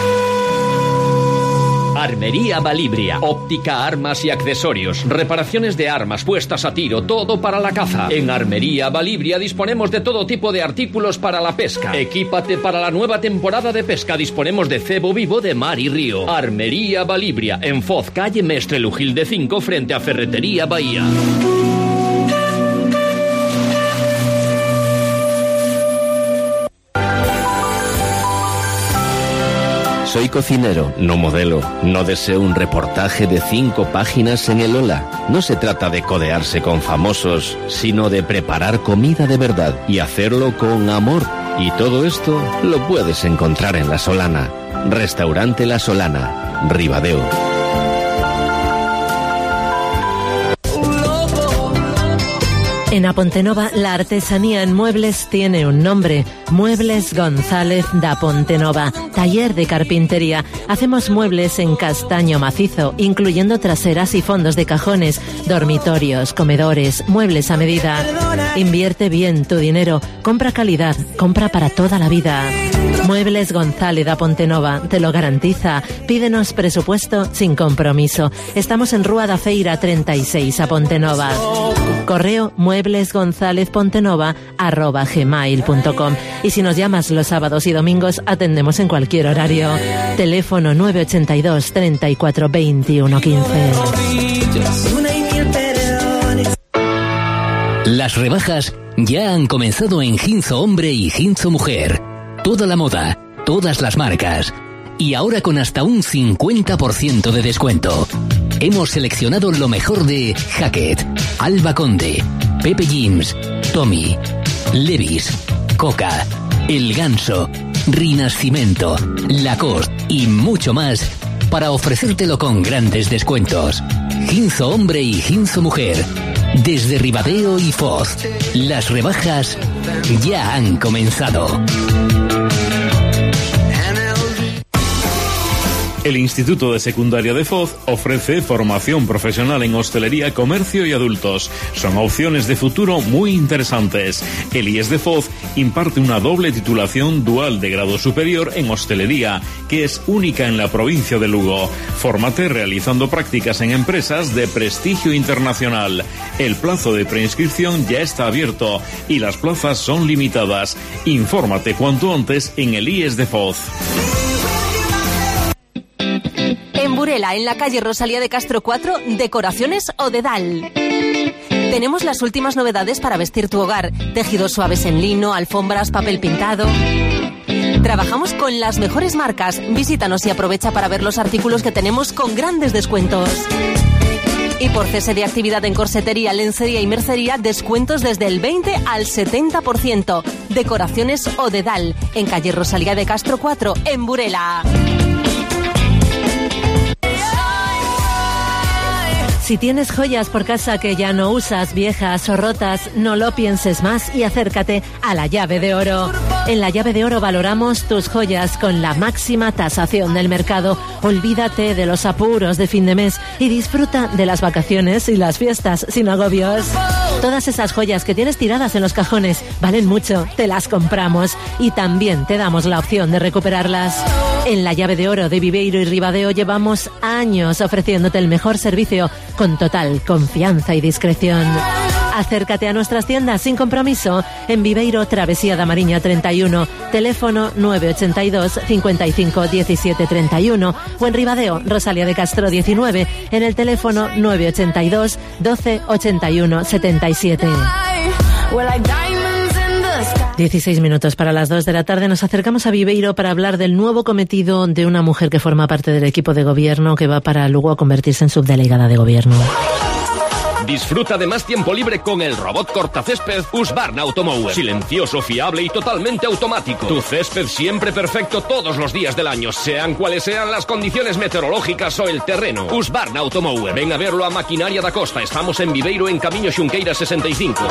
Armería Balibria, óptica, armas y accesorios, reparaciones de armas, puestas a tiro, todo para la caza. En Armería Balibria disponemos de todo tipo de artículos para la pesca. Equípate para la nueva temporada de pesca, disponemos de cebo vivo de mar y río. Armería Balibria, en Foz, calle Mestre Lujilde cinco, frente a Ferretería Bahía. Soy cocinero, no modelo. No deseo un reportaje de cinco páginas en el Ola. No se trata de codearse con famosos, sino de preparar comida de verdad y hacerlo con amor. Y todo esto lo puedes encontrar en La Solana. Restaurante La Solana, Ribadeo. En Apontenova, la artesanía en muebles tiene un nombre. Muebles González da Pontenova. Taller de carpintería. Hacemos muebles en castaño macizo, incluyendo traseras y fondos de cajones, dormitorios, comedores, muebles a medida. Invierte bien tu dinero. Compra calidad. Compra para toda la vida. Muebles González da Pontenova. Te lo garantiza. Pídenos presupuesto sin compromiso. Estamos en Rúa da Feira treinta y seis, a Pontenova. Correo mueblesgonzalezpontenova arroba gmail punto com. Y si nos llamas los sábados y domingos, atendemos en cualquier horario. Teléfono nueve ochenta y dos, treinta y cuatro, veintiuno, quince. Las rebajas ya han comenzado en Ginzo Hombre y Ginzo Mujer. Toda la moda, todas las marcas. Y ahora con hasta un cincuenta por ciento de descuento. Hemos seleccionado lo mejor de Hackett, Alba Conde, Pepe Jeans, Tommy, Levi's, Coca, El Ganso, Rinascimento, Lacoste y mucho más para ofrecértelo con grandes descuentos. Ginzo Hombre y Ginzo Mujer. Desde Ribadeo y Foz, las rebajas ya han comenzado. El Instituto de Secundaria de Foz ofrece formación profesional en hostelería, comercio y adultos. Son opciones de futuro muy interesantes. El I E S de Foz imparte una doble titulación dual de grado superior en hostelería, que es única en la provincia de Lugo. Fórmate realizando prácticas en empresas de prestigio internacional. El plazo de preinscripción ya está abierto y las plazas son limitadas. Infórmate cuanto antes en el I E S de Foz. En Burela, en la calle Rosalía de Castro cuatro, Decoraciones Odedal. Tenemos las últimas novedades para vestir tu hogar. Tejidos suaves en lino, alfombras, papel pintado. Trabajamos con las mejores marcas. Visítanos y aprovecha para ver los artículos que tenemos con grandes descuentos. Y por cese de actividad en corsetería, lencería y mercería, descuentos desde el veinte al setenta por ciento. Decoraciones Odedal, en calle Rosalía de Castro cuatro, en Burela. Si tienes joyas por casa que ya no usas, viejas o rotas, no lo pienses más y acércate a La Llave de Oro. En La Llave de Oro valoramos tus joyas con la máxima tasación del mercado. Olvídate de los apuros de fin de mes y disfruta de las vacaciones y las fiestas sin agobios. Todas esas joyas que tienes tiradas en los cajones valen mucho, te las compramos y también te damos la opción de recuperarlas. En La Llave de Oro de Viveiro y Ribadeo llevamos años ofreciéndote el mejor servicio con total confianza y discreción. Acércate a nuestras tiendas sin compromiso en Viveiro, Travesía da Mariña treinta y uno, teléfono nueve ochenta y dos, cincuenta y cinco, diecisiete, treinta y uno, o en Ribadeo, Rosalía de Castro diecinueve, en el teléfono nueve ochenta y dos, doce, ochenta y uno, setenta y siete. dieciséis minutos para las dos de la tarde. Nos acercamos a Viveiro para hablar del nuevo cometido de una mujer que forma parte del equipo de gobierno que va para luego a convertirse en subdelegada de gobierno. Disfruta de más tiempo libre con el robot cortacésped Husqvarna Automower. Silencioso, fiable y totalmente automático. Tu césped siempre perfecto todos los días del año, sean cuales sean las condiciones meteorológicas o el terreno. Husqvarna Automower. Ven a verlo a Maquinaria da Costa. Estamos en Viveiro, en Camiño Xunqueira sesenta y cinco.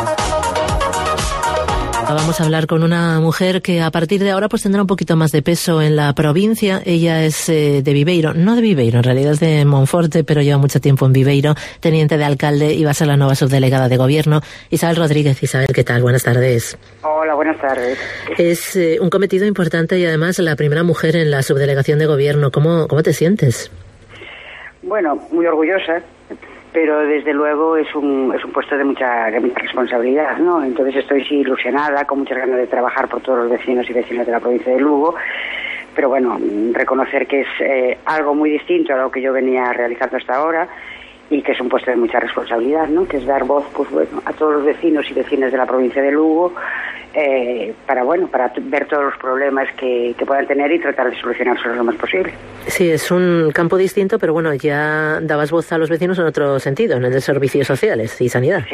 Vamos a hablar con una mujer que a partir de ahora pues tendrá un poquito más de peso en la provincia. Ella es eh, de Viveiro, no de Viveiro, en realidad es de Monforte, pero lleva mucho tiempo en Viveiro, teniente de alcalde y va a ser la nueva subdelegada de gobierno. Isabel Rodríguez. Isabel, ¿qué tal? Buenas tardes. Hola, buenas tardes. Es eh, un cometido importante y además la primera mujer en la subdelegación de gobierno. ¿Cómo, cómo te sientes? Bueno, muy orgullosa, pero desde luego es un es un puesto de mucha, de mucha responsabilidad, ¿no? Entonces estoy sí ilusionada, con muchas ganas de trabajar por todos los vecinos y vecinas de la provincia de Lugo, pero bueno, reconocer que es eh, algo muy distinto a lo que yo venía realizando hasta ahora y que es un puesto de mucha responsabilidad, ¿no? Que es dar voz, pues bueno, a todos los vecinos y vecinas de la provincia de Lugo, eh, para bueno, para ver todos los problemas que, que puedan tener y tratar de solucionarlos lo más posible. Sí, es un campo distinto, pero bueno, ya dabas voz a los vecinos en otro sentido, en el de servicios sociales y sanidad. Sí,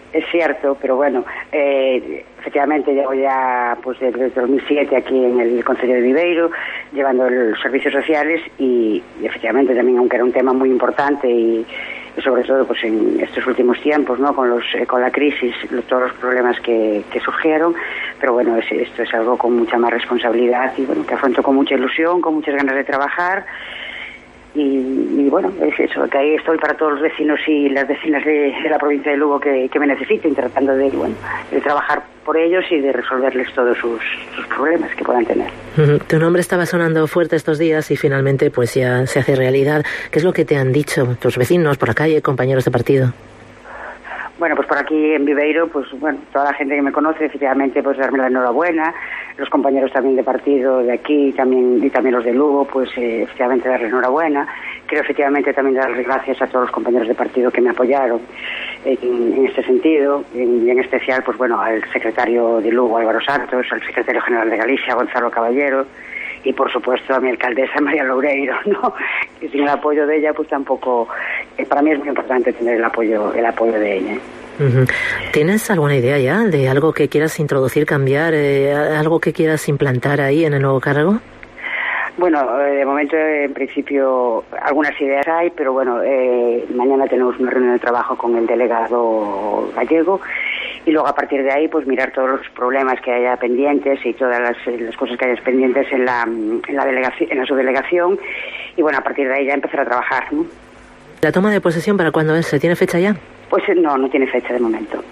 Es cierto, pero bueno, eh, efectivamente llevo ya pues desde el dos mil siete aquí en el Concello de Viveiro, llevando los servicios sociales y, y efectivamente también, aunque era un tema muy importante y, y sobre todo pues en estos últimos tiempos, ¿no? Con los eh, con la crisis, los, todos los problemas que, que surgieron, pero bueno, es, esto es algo con mucha más responsabilidad y bueno, que afronto con mucha ilusión, con muchas ganas de trabajar. Y, y bueno, es eso, que ahí estoy para todos los vecinos y las vecinas de, de la provincia de Lugo que, que me necesiten, tratando de, bueno, de trabajar por ellos y de resolverles todos sus, sus problemas que puedan tener. Uh-huh. Tu nombre estaba sonando fuerte estos días y finalmente pues ya se hace realidad. ¿Qué es lo que te han dicho tus vecinos por la calle, compañeros de partido? Bueno, pues por aquí en Viveiro, pues bueno, toda la gente que me conoce, efectivamente, pues darme la enhorabuena, los compañeros también de partido de aquí también y también los de Lugo, pues eh, efectivamente darle enhorabuena. Creo efectivamente también darles gracias a todos los compañeros de partido que me apoyaron en, en este sentido, en, y en especial, pues bueno, al secretario de Lugo, Álvaro Santos, al secretario general de Galicia, Gonzalo Caballero, y por supuesto a mi alcaldesa María Loureiro, ¿no? Que sin el apoyo de ella pues tampoco, eh, para mí es muy importante tener el apoyo el apoyo de ella. Uh-huh. ¿Tienes alguna idea ya de algo que quieras introducir, cambiar, eh, algo que quieras implantar ahí en el nuevo cargo? Bueno, eh, de momento en principio algunas ideas hay, pero bueno, eh, mañana tenemos una reunión de trabajo con el delegado gallego y luego a partir de ahí pues mirar todos los problemas que haya pendientes y todas las, las cosas que haya pendientes en la en la delegación, en la subdelegación y bueno, a partir de ahí ya empezar a trabajar, ¿no? ¿La toma de posesión para cuándo es? ¿Se tiene fecha ya? Pues no, no tiene fecha de momento.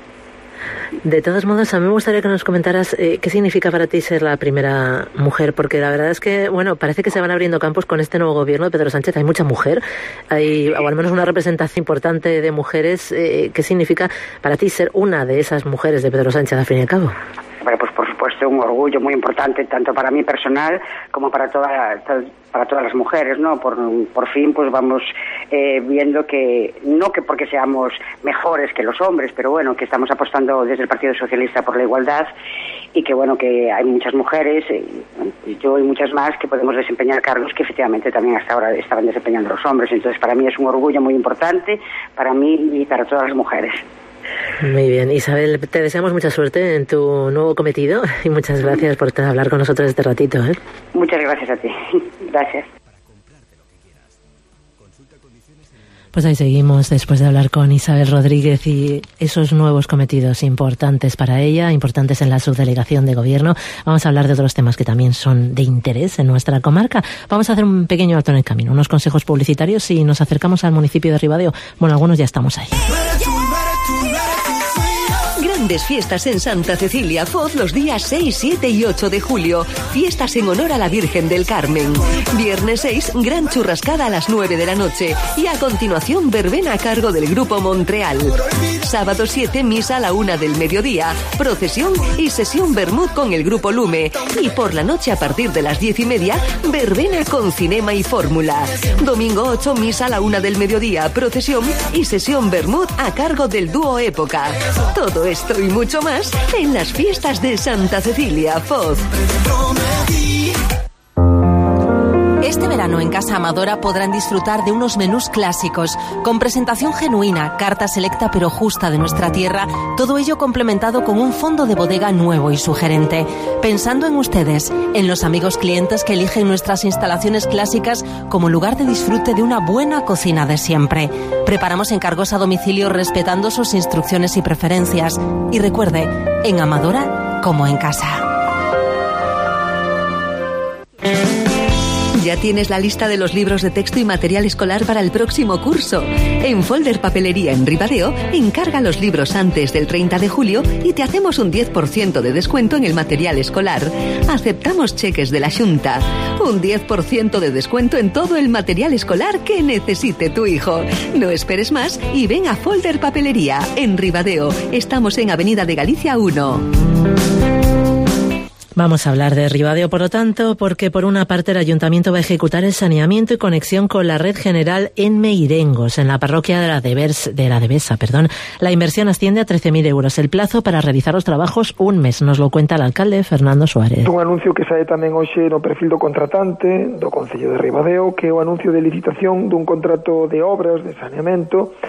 De todos modos, a mí me gustaría que nos comentaras eh, qué significa para ti ser la primera mujer, porque la verdad es que, bueno, parece que se van abriendo campos con este nuevo gobierno de Pedro Sánchez. Hay mucha mujer, hay, o al menos una representación importante de mujeres. Eh, ¿Qué significa para ti ser una de esas mujeres de Pedro Sánchez, al fin y al cabo? Bueno, pues por supuesto un orgullo muy importante tanto para mí personal como para toda, para todas las mujeres, ¿no? Por, por fin pues vamos eh, viendo que no que porque seamos mejores que los hombres, pero bueno, que estamos apostando desde el Partido Socialista por la igualdad y que bueno, que hay muchas mujeres, eh, yo y muchas más que podemos desempeñar cargos que efectivamente también hasta ahora estaban desempeñando los hombres. Entonces para mí es un orgullo muy importante, para mí y para todas las mujeres. Muy bien, Isabel, te deseamos mucha suerte en tu nuevo cometido y muchas gracias por hablar con nosotros este ratito, ¿eh? Muchas gracias a ti. Gracias. Pues ahí seguimos después de hablar con Isabel Rodríguez y esos nuevos cometidos importantes para ella, importantes en la subdelegación de gobierno. Vamos a hablar de otros temas que también son de interés en nuestra comarca. Vamos a hacer un pequeño alto en el camino, unos consejos publicitarios y nos acercamos al municipio de Ribadeo. Bueno, algunos ya estamos ahí. Grandes fiestas en Santa Cecilia Foz los días seis, siete y ocho de julio. Fiestas en honor a la Virgen del Carmen. Viernes seis, gran churrascada a las nueve de la noche. Y a continuación, verbena a cargo del Grupo Montreal. Sábado siete, misa a la una del mediodía. Procesión y sesión vermut con el Grupo Lume. Y por la noche, a partir de las diez y media, verbena con cinema y fórmula. Domingo ocho, misa a la una del mediodía. Procesión y sesión vermut a cargo del dúo Época. Todo esto y mucho más en las fiestas de Santa Cecilia Foz. Este verano en Casa Amadora podrán disfrutar de unos menús clásicos, con presentación genuina, carta selecta pero justa de nuestra tierra, todo ello complementado con un fondo de bodega nuevo y sugerente. Pensando en ustedes, en los amigos clientes que eligen nuestras instalaciones clásicas como lugar de disfrute de una buena cocina de siempre. Preparamos encargos a domicilio respetando sus instrucciones y preferencias. Y recuerde, en Amadora como en casa. ¿Ya tienes la lista de los libros de texto y material escolar para el próximo curso? En Folder Papelería en Ribadeo, encarga los libros antes del treinta de julio y te hacemos un diez por ciento de descuento en el material escolar. Aceptamos cheques de la Xunta. Un diez por ciento de descuento en todo el material escolar que necesite tu hijo. No esperes más y ven a Folder Papelería en Ribadeo. Estamos en Avenida de Galicia uno. Vamos a hablar de Ribadeo, por lo tanto, porque por una parte el Ayuntamiento va a ejecutar el saneamiento y conexión con la red general en Meirengos, en la parroquia de la, Devers, de la Devesa. Perdón. La inversión asciende a trece mil euros. El plazo para realizar los trabajos, un mes. Nos lo cuenta el alcalde Fernando Suárez. Un anuncio que sae tamén hoxe no perfil do contratante do Concello de Ribadeo, que é o anuncio de licitación dun contrato de obras de saneamento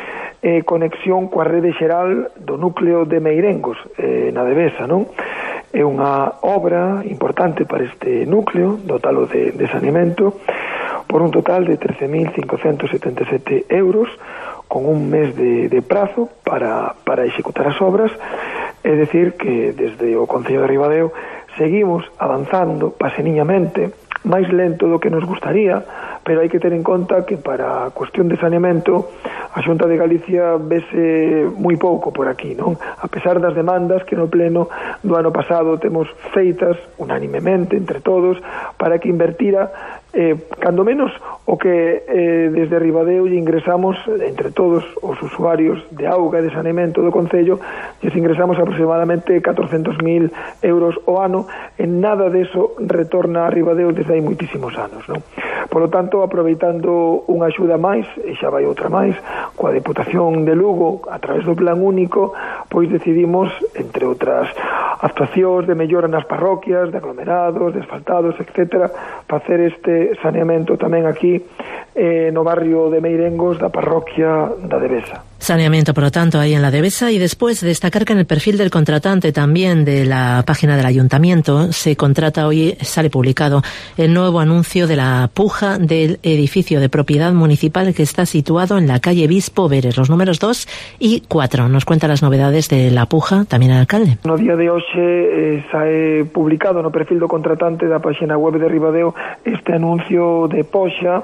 eh, conexión coa rede xeral do núcleo de Meirengos, eh, na Devesa, non? É unha obra importante para este núcleo, dotalo de, de saneamento, por un total de trece mil cincocentos setenta e sete euros, con un mes de, de prazo para, para executar as obras. É dicir que desde o Concello de Ribadeo seguimos avanzando paseniñamente, máis lento do que nos gustaría, pero hai que ter en conta que para a cuestión de saneamento a Xunta de Galicia vese moi pouco por aquí, non? A pesar das demandas que no pleno do ano pasado temos feitas unánimemente entre todos para que invertira eh, cando menos o que eh, desde Ribadeo lle ingresamos entre todos os usuarios de auga e de saneamento do Concello, lles ingresamos aproximadamente catorcentos mil euros ao ano, en nada deso retorna a Ribadeo desde hai moitísimos anos, non? Por lo tanto, aproveitando unha axuda máis, e xa vai outra máis, coa Deputación de Lugo, a través do Plan Único, pois decidimos, entre outras actuacións de mellora nas parroquias, de aglomerados, de asfaltados, etcétera, facer este saneamento tamén aquí eh, no barrio de Meirengos da parroquia da Devesa. Saneamiento, por lo tanto, ahí en la Devesa. Y después destacar que en el perfil del contratante también de la página del Ayuntamiento se contrata hoy, sale publicado el nuevo anuncio de la puja del edificio de propiedad municipal que está situado en la calle Bispo Veres, los números dos y cuatro. Nos cuenta las novedades de la puja también el alcalde. No día de hoxe eh, sae publicado no perfil do contratante da página web de Ribadeo este anuncio de poxa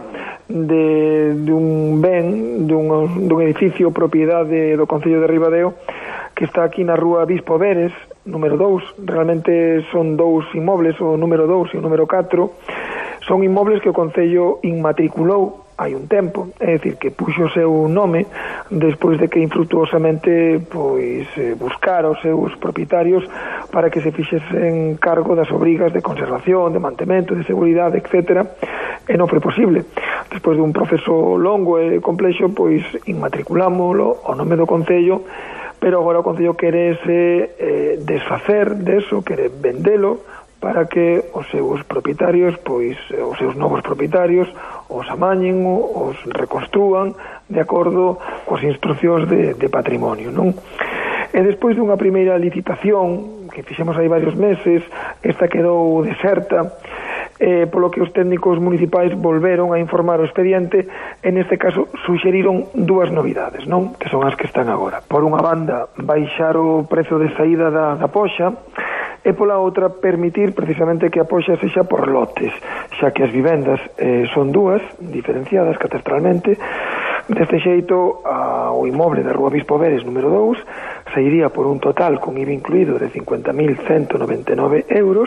de, de un ben, de un, de un edificio propiedade do Concello de Ribadeo que está aquí na rúa Bispo Veres, número dous. Realmente son dous inmobles, o número dous e o número catro. Son inmobles que o Concello inmatriculou hai un tempo, é dicir, que puxo o seu nome despois de que infrutuosamente pois eh, buscar os seus propietarios para que se fixesen cargo das obrigas de conservación, de mantemento, de seguridade, etcétera, e non foi posible. Despois de un proceso longo e complexo, pois inmatriculámoslo ao nome do Concello, pero agora o Concello quere se eh, desfacer deso, quere vendelo para que os seus propietarios, pois os seus novos propietarios, os amañen, os reconstrúan de acordo coas instruccións de, de patrimonio, non? E despois dunha primeira licitación que fixemos hai varios meses, esta quedou deserta, eh, polo que os técnicos municipais volveron a informar o expediente, en este caso suxeriron dúas novidades, non? Que son as que están agora. Por unha banda, baixar o prezo de saída da, da poxa, e pola outra permitir precisamente que a poxa sexa por lotes, xa que as vivendas eh, son dúas, diferenciadas catastralmente. Deste xeito, a, o inmoble da rúa Bispo Veres número dous sairía por un total con I V A incluído de cincuenta mil ciento noventa e nove euros,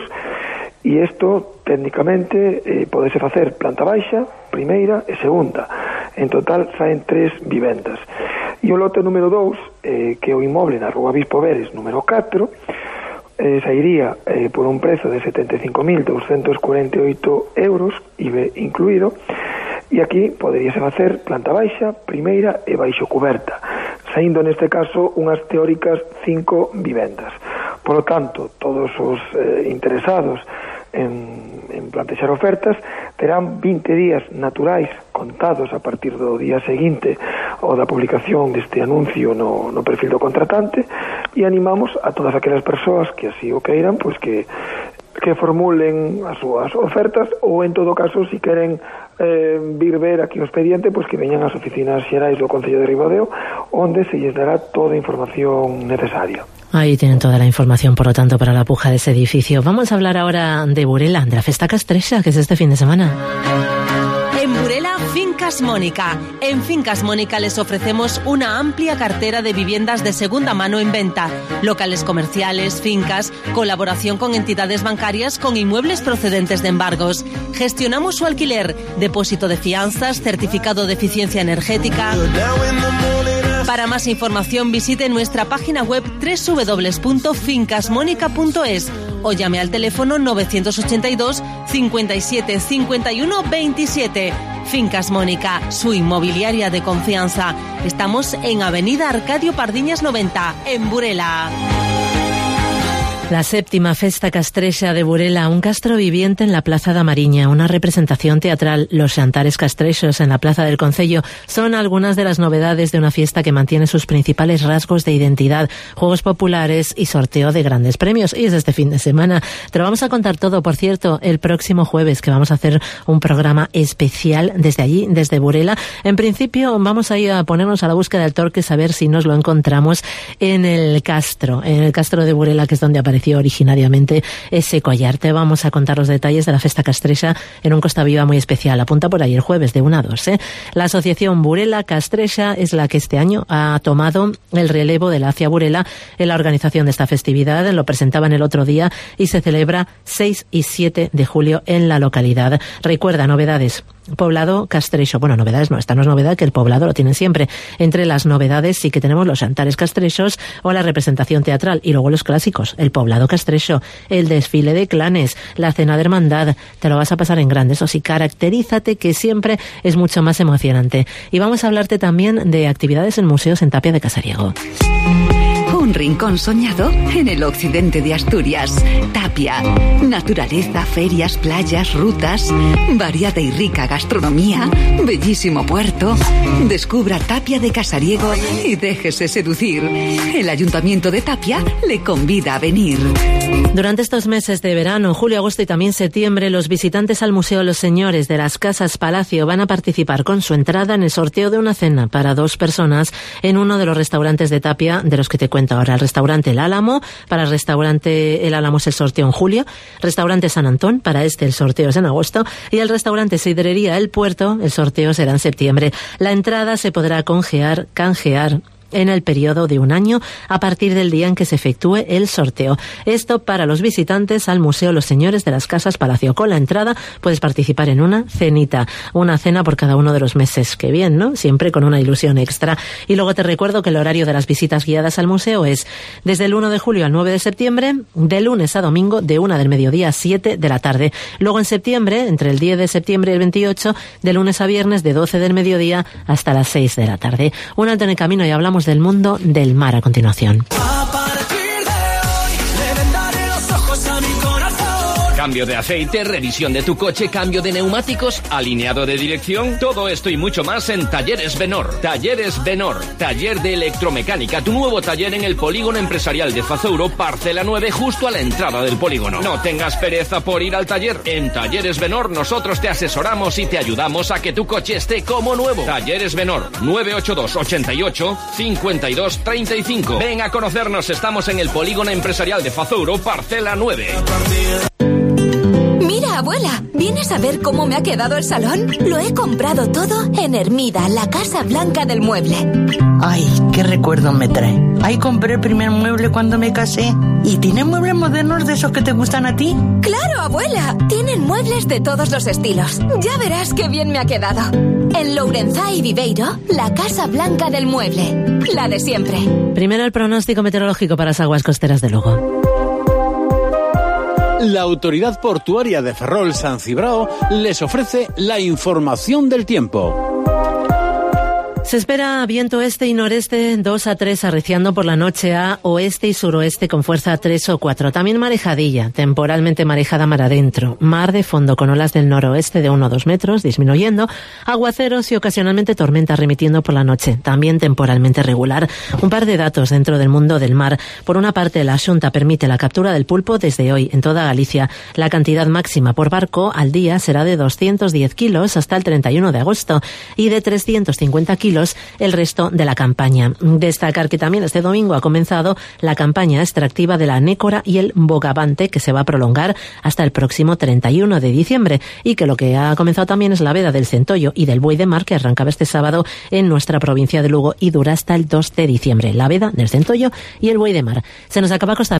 e isto técnicamente eh, podese facer planta baixa, primeira e segunda. En total saen tres vivendas. E o lote número dous, eh, que é o inmoble na rúa Bispo Veres número catro, Eh, sairía eh, por un prezo de setenta e cinco mil doscientos cuarenta e oito euros, I V A incluído, e aquí poderíase facer planta baixa, primeira e baixo cuberta, saindo neste caso unhas teóricas cinco vivendas. Por lo tanto, todos os eh, interesados en, en plantexar ofertas terán vinte días naturais contados a partir do día seguinte ou da publicación deste anuncio no, no perfil do contratante, e animamos a todas aquelas persoas que así o queiran, pois que que formulen as súas ofertas, ou en todo caso, si queren eh, vir ver aquí o expediente, pois que veñan ás oficinas xerais do Concello de Ribadeo, onde se lles dará toda a información necesaria. Ahí tienen toda la información, por lo tanto, para la puja de ese edificio. Vamos a hablar ahora de Burela, de la Festa Castrexa, que es este fin de semana. En Burela, Fincas Mónica. En Fincas Mónica les ofrecemos una amplia cartera de viviendas de segunda mano en venta, locales comerciales, fincas, colaboración con entidades bancarias con inmuebles procedentes de embargos. Gestionamos su alquiler, depósito de fianzas, certificado de eficiencia energética. Para más información visite nuestra página web doble u doble u doble u punto fincas mónica punto es o llame al teléfono novecientos ochenta y dos, cincuenta y siete, cincuenta y uno, veintisiete. Fincas Mónica, su inmobiliaria de confianza. Estamos en Avenida Arcadio Pardiñas noventa, en Burela. La séptima Festa Castrexa de Burela, un castro viviente en la Plaza da Mariña, una representación teatral, los xantares castrexos en la Plaza del Concello, son algunas de las novedades de una fiesta que mantiene sus principales rasgos de identidad, juegos populares y sorteo de grandes premios. Y es este fin de semana. Te lo vamos a contar todo, por cierto, el próximo jueves, que vamos a hacer un programa especial desde allí, desde Burela. En principio vamos a ir a ponernos a la búsqueda del torque, saber si nos lo encontramos en el castro, en el castro de Burela, que es donde apareció originariamente ese collar. Te vamos a contar los detalles de la Festa Castrexa en un Costa Viva muy especial. Apunta por ahí el jueves de una a dos. ¿eh? La Asociación Burela Castrexa es la que este año ha tomado el relevo de la A C I A Burela en la organización de esta festividad. Lo presentaban el otro día y se celebra seis y siete de julio en la localidad. Recuerda, novedades. Poblado castrexo. Bueno, novedades no, esta no es novedad, que el poblado lo tienen siempre. Entre las novedades sí que tenemos los xantares castrexos o la representación teatral, y luego los clásicos, el poblado castrexo, el desfile de clanes, la cena de hermandad. Te lo vas a pasar en grande, eso sí, caracterízate, que siempre es mucho más emocionante. Y vamos a hablarte también de actividades en museos en Tapia de Casariego. Un rincón soñado en el occidente de Asturias. Tapia. Naturaleza, ferias, playas, rutas, variada y rica gastronomía, bellísimo puerto. Descubra Tapia de Casariego y déjese seducir. El Ayuntamiento de Tapia le convida a venir. Durante estos meses de verano, julio, agosto y también septiembre, los visitantes al Museo Los Señores de las Casas Palacio van a participar con su entrada en el sorteo de una cena para dos personas en uno de los restaurantes de Tapia, de los que te cuento ahora. El restaurante El Álamo, para el restaurante El Álamo es el sorteo en julio, restaurante San Antón, para este el sorteo es en agosto, y el restaurante Sidrería El Puerto, el sorteo será en septiembre. La entrada se podrá congear, canjear en el periodo de un año a partir del día en que se efectúe el sorteo. Esto para los visitantes al Museo Los Señores de las Casas Palacio. Con la entrada puedes participar en una cenita, una cena por cada uno de los meses. Qué bien, ¿no? Siempre con una ilusión extra. Y luego te recuerdo que el horario de las visitas guiadas al museo es desde el uno de julio al nueve de septiembre, de lunes a domingo, de una del mediodía a siete de la tarde. Luego en septiembre, entre el diez de septiembre y el veintiocho, de lunes a viernes, de doce del mediodía hasta las seis de la tarde. Un alto en el camino y hablamos del mundo del mar a continuación. Cambio de aceite, revisión de tu coche, cambio de neumáticos, alineado de dirección, todo esto y mucho más en Talleres Benor. Talleres Benor, taller de electromecánica, tu nuevo taller en el polígono empresarial de Fazouro, parcela nueve, justo a la entrada del polígono. No tengas pereza por ir al taller. En Talleres Benor nosotros te asesoramos y te ayudamos a que tu coche esté como nuevo. Talleres Benor, nueve ocho dos, ochenta y ocho, cincuenta y dos, treinta y cinco. Ven a conocernos, estamos en el polígono empresarial de Fazouro, parcela nueve. Mira, abuela, ¿vienes a ver cómo me ha quedado el salón? Lo he comprado todo en Hermida, la Casa Blanca del Mueble. Ay, qué recuerdo me trae. Ahí compré el primer mueble cuando me casé. ¿Y tienen muebles modernos de esos que te gustan a ti? ¡Claro, abuela! Tienen muebles de todos los estilos. Ya verás qué bien me ha quedado. En Lourenzá y Viveiro, la Casa Blanca del Mueble. La de siempre. Primero el pronóstico meteorológico para las aguas costeras de Lugo. La Autoridad Portuaria de Ferrol-San Cibrao les ofrece la información del tiempo. Se espera viento este y noreste dos a tres, arreciando por la noche a oeste y suroeste con fuerza tres o cuatro. También marejadilla, temporalmente marejada mar adentro. Mar de fondo con olas del noroeste de uno a dos metros, disminuyendo. Aguaceros y ocasionalmente tormenta remitiendo por la noche, también temporalmente regular. Un par de datos dentro del mundo del mar. Por una parte, la Xunta permite la captura del pulpo desde hoy en toda Galicia. La cantidad máxima por barco al día será de doscientos diez kilos hasta el treinta y uno de agosto y de trescientos cincuenta kilos el resto de la campaña. Destacar que también este domingo ha comenzado la campaña extractiva de la nécora y el bogavante, que se va a prolongar hasta el próximo treinta y uno de diciembre, y que lo que ha comenzado también es la veda del centollo y del buey de mar, que arrancaba este sábado en nuestra provincia de Lugo y dura hasta el dos de diciembre. La veda del centollo y el buey de mar. Se nos acaba Costa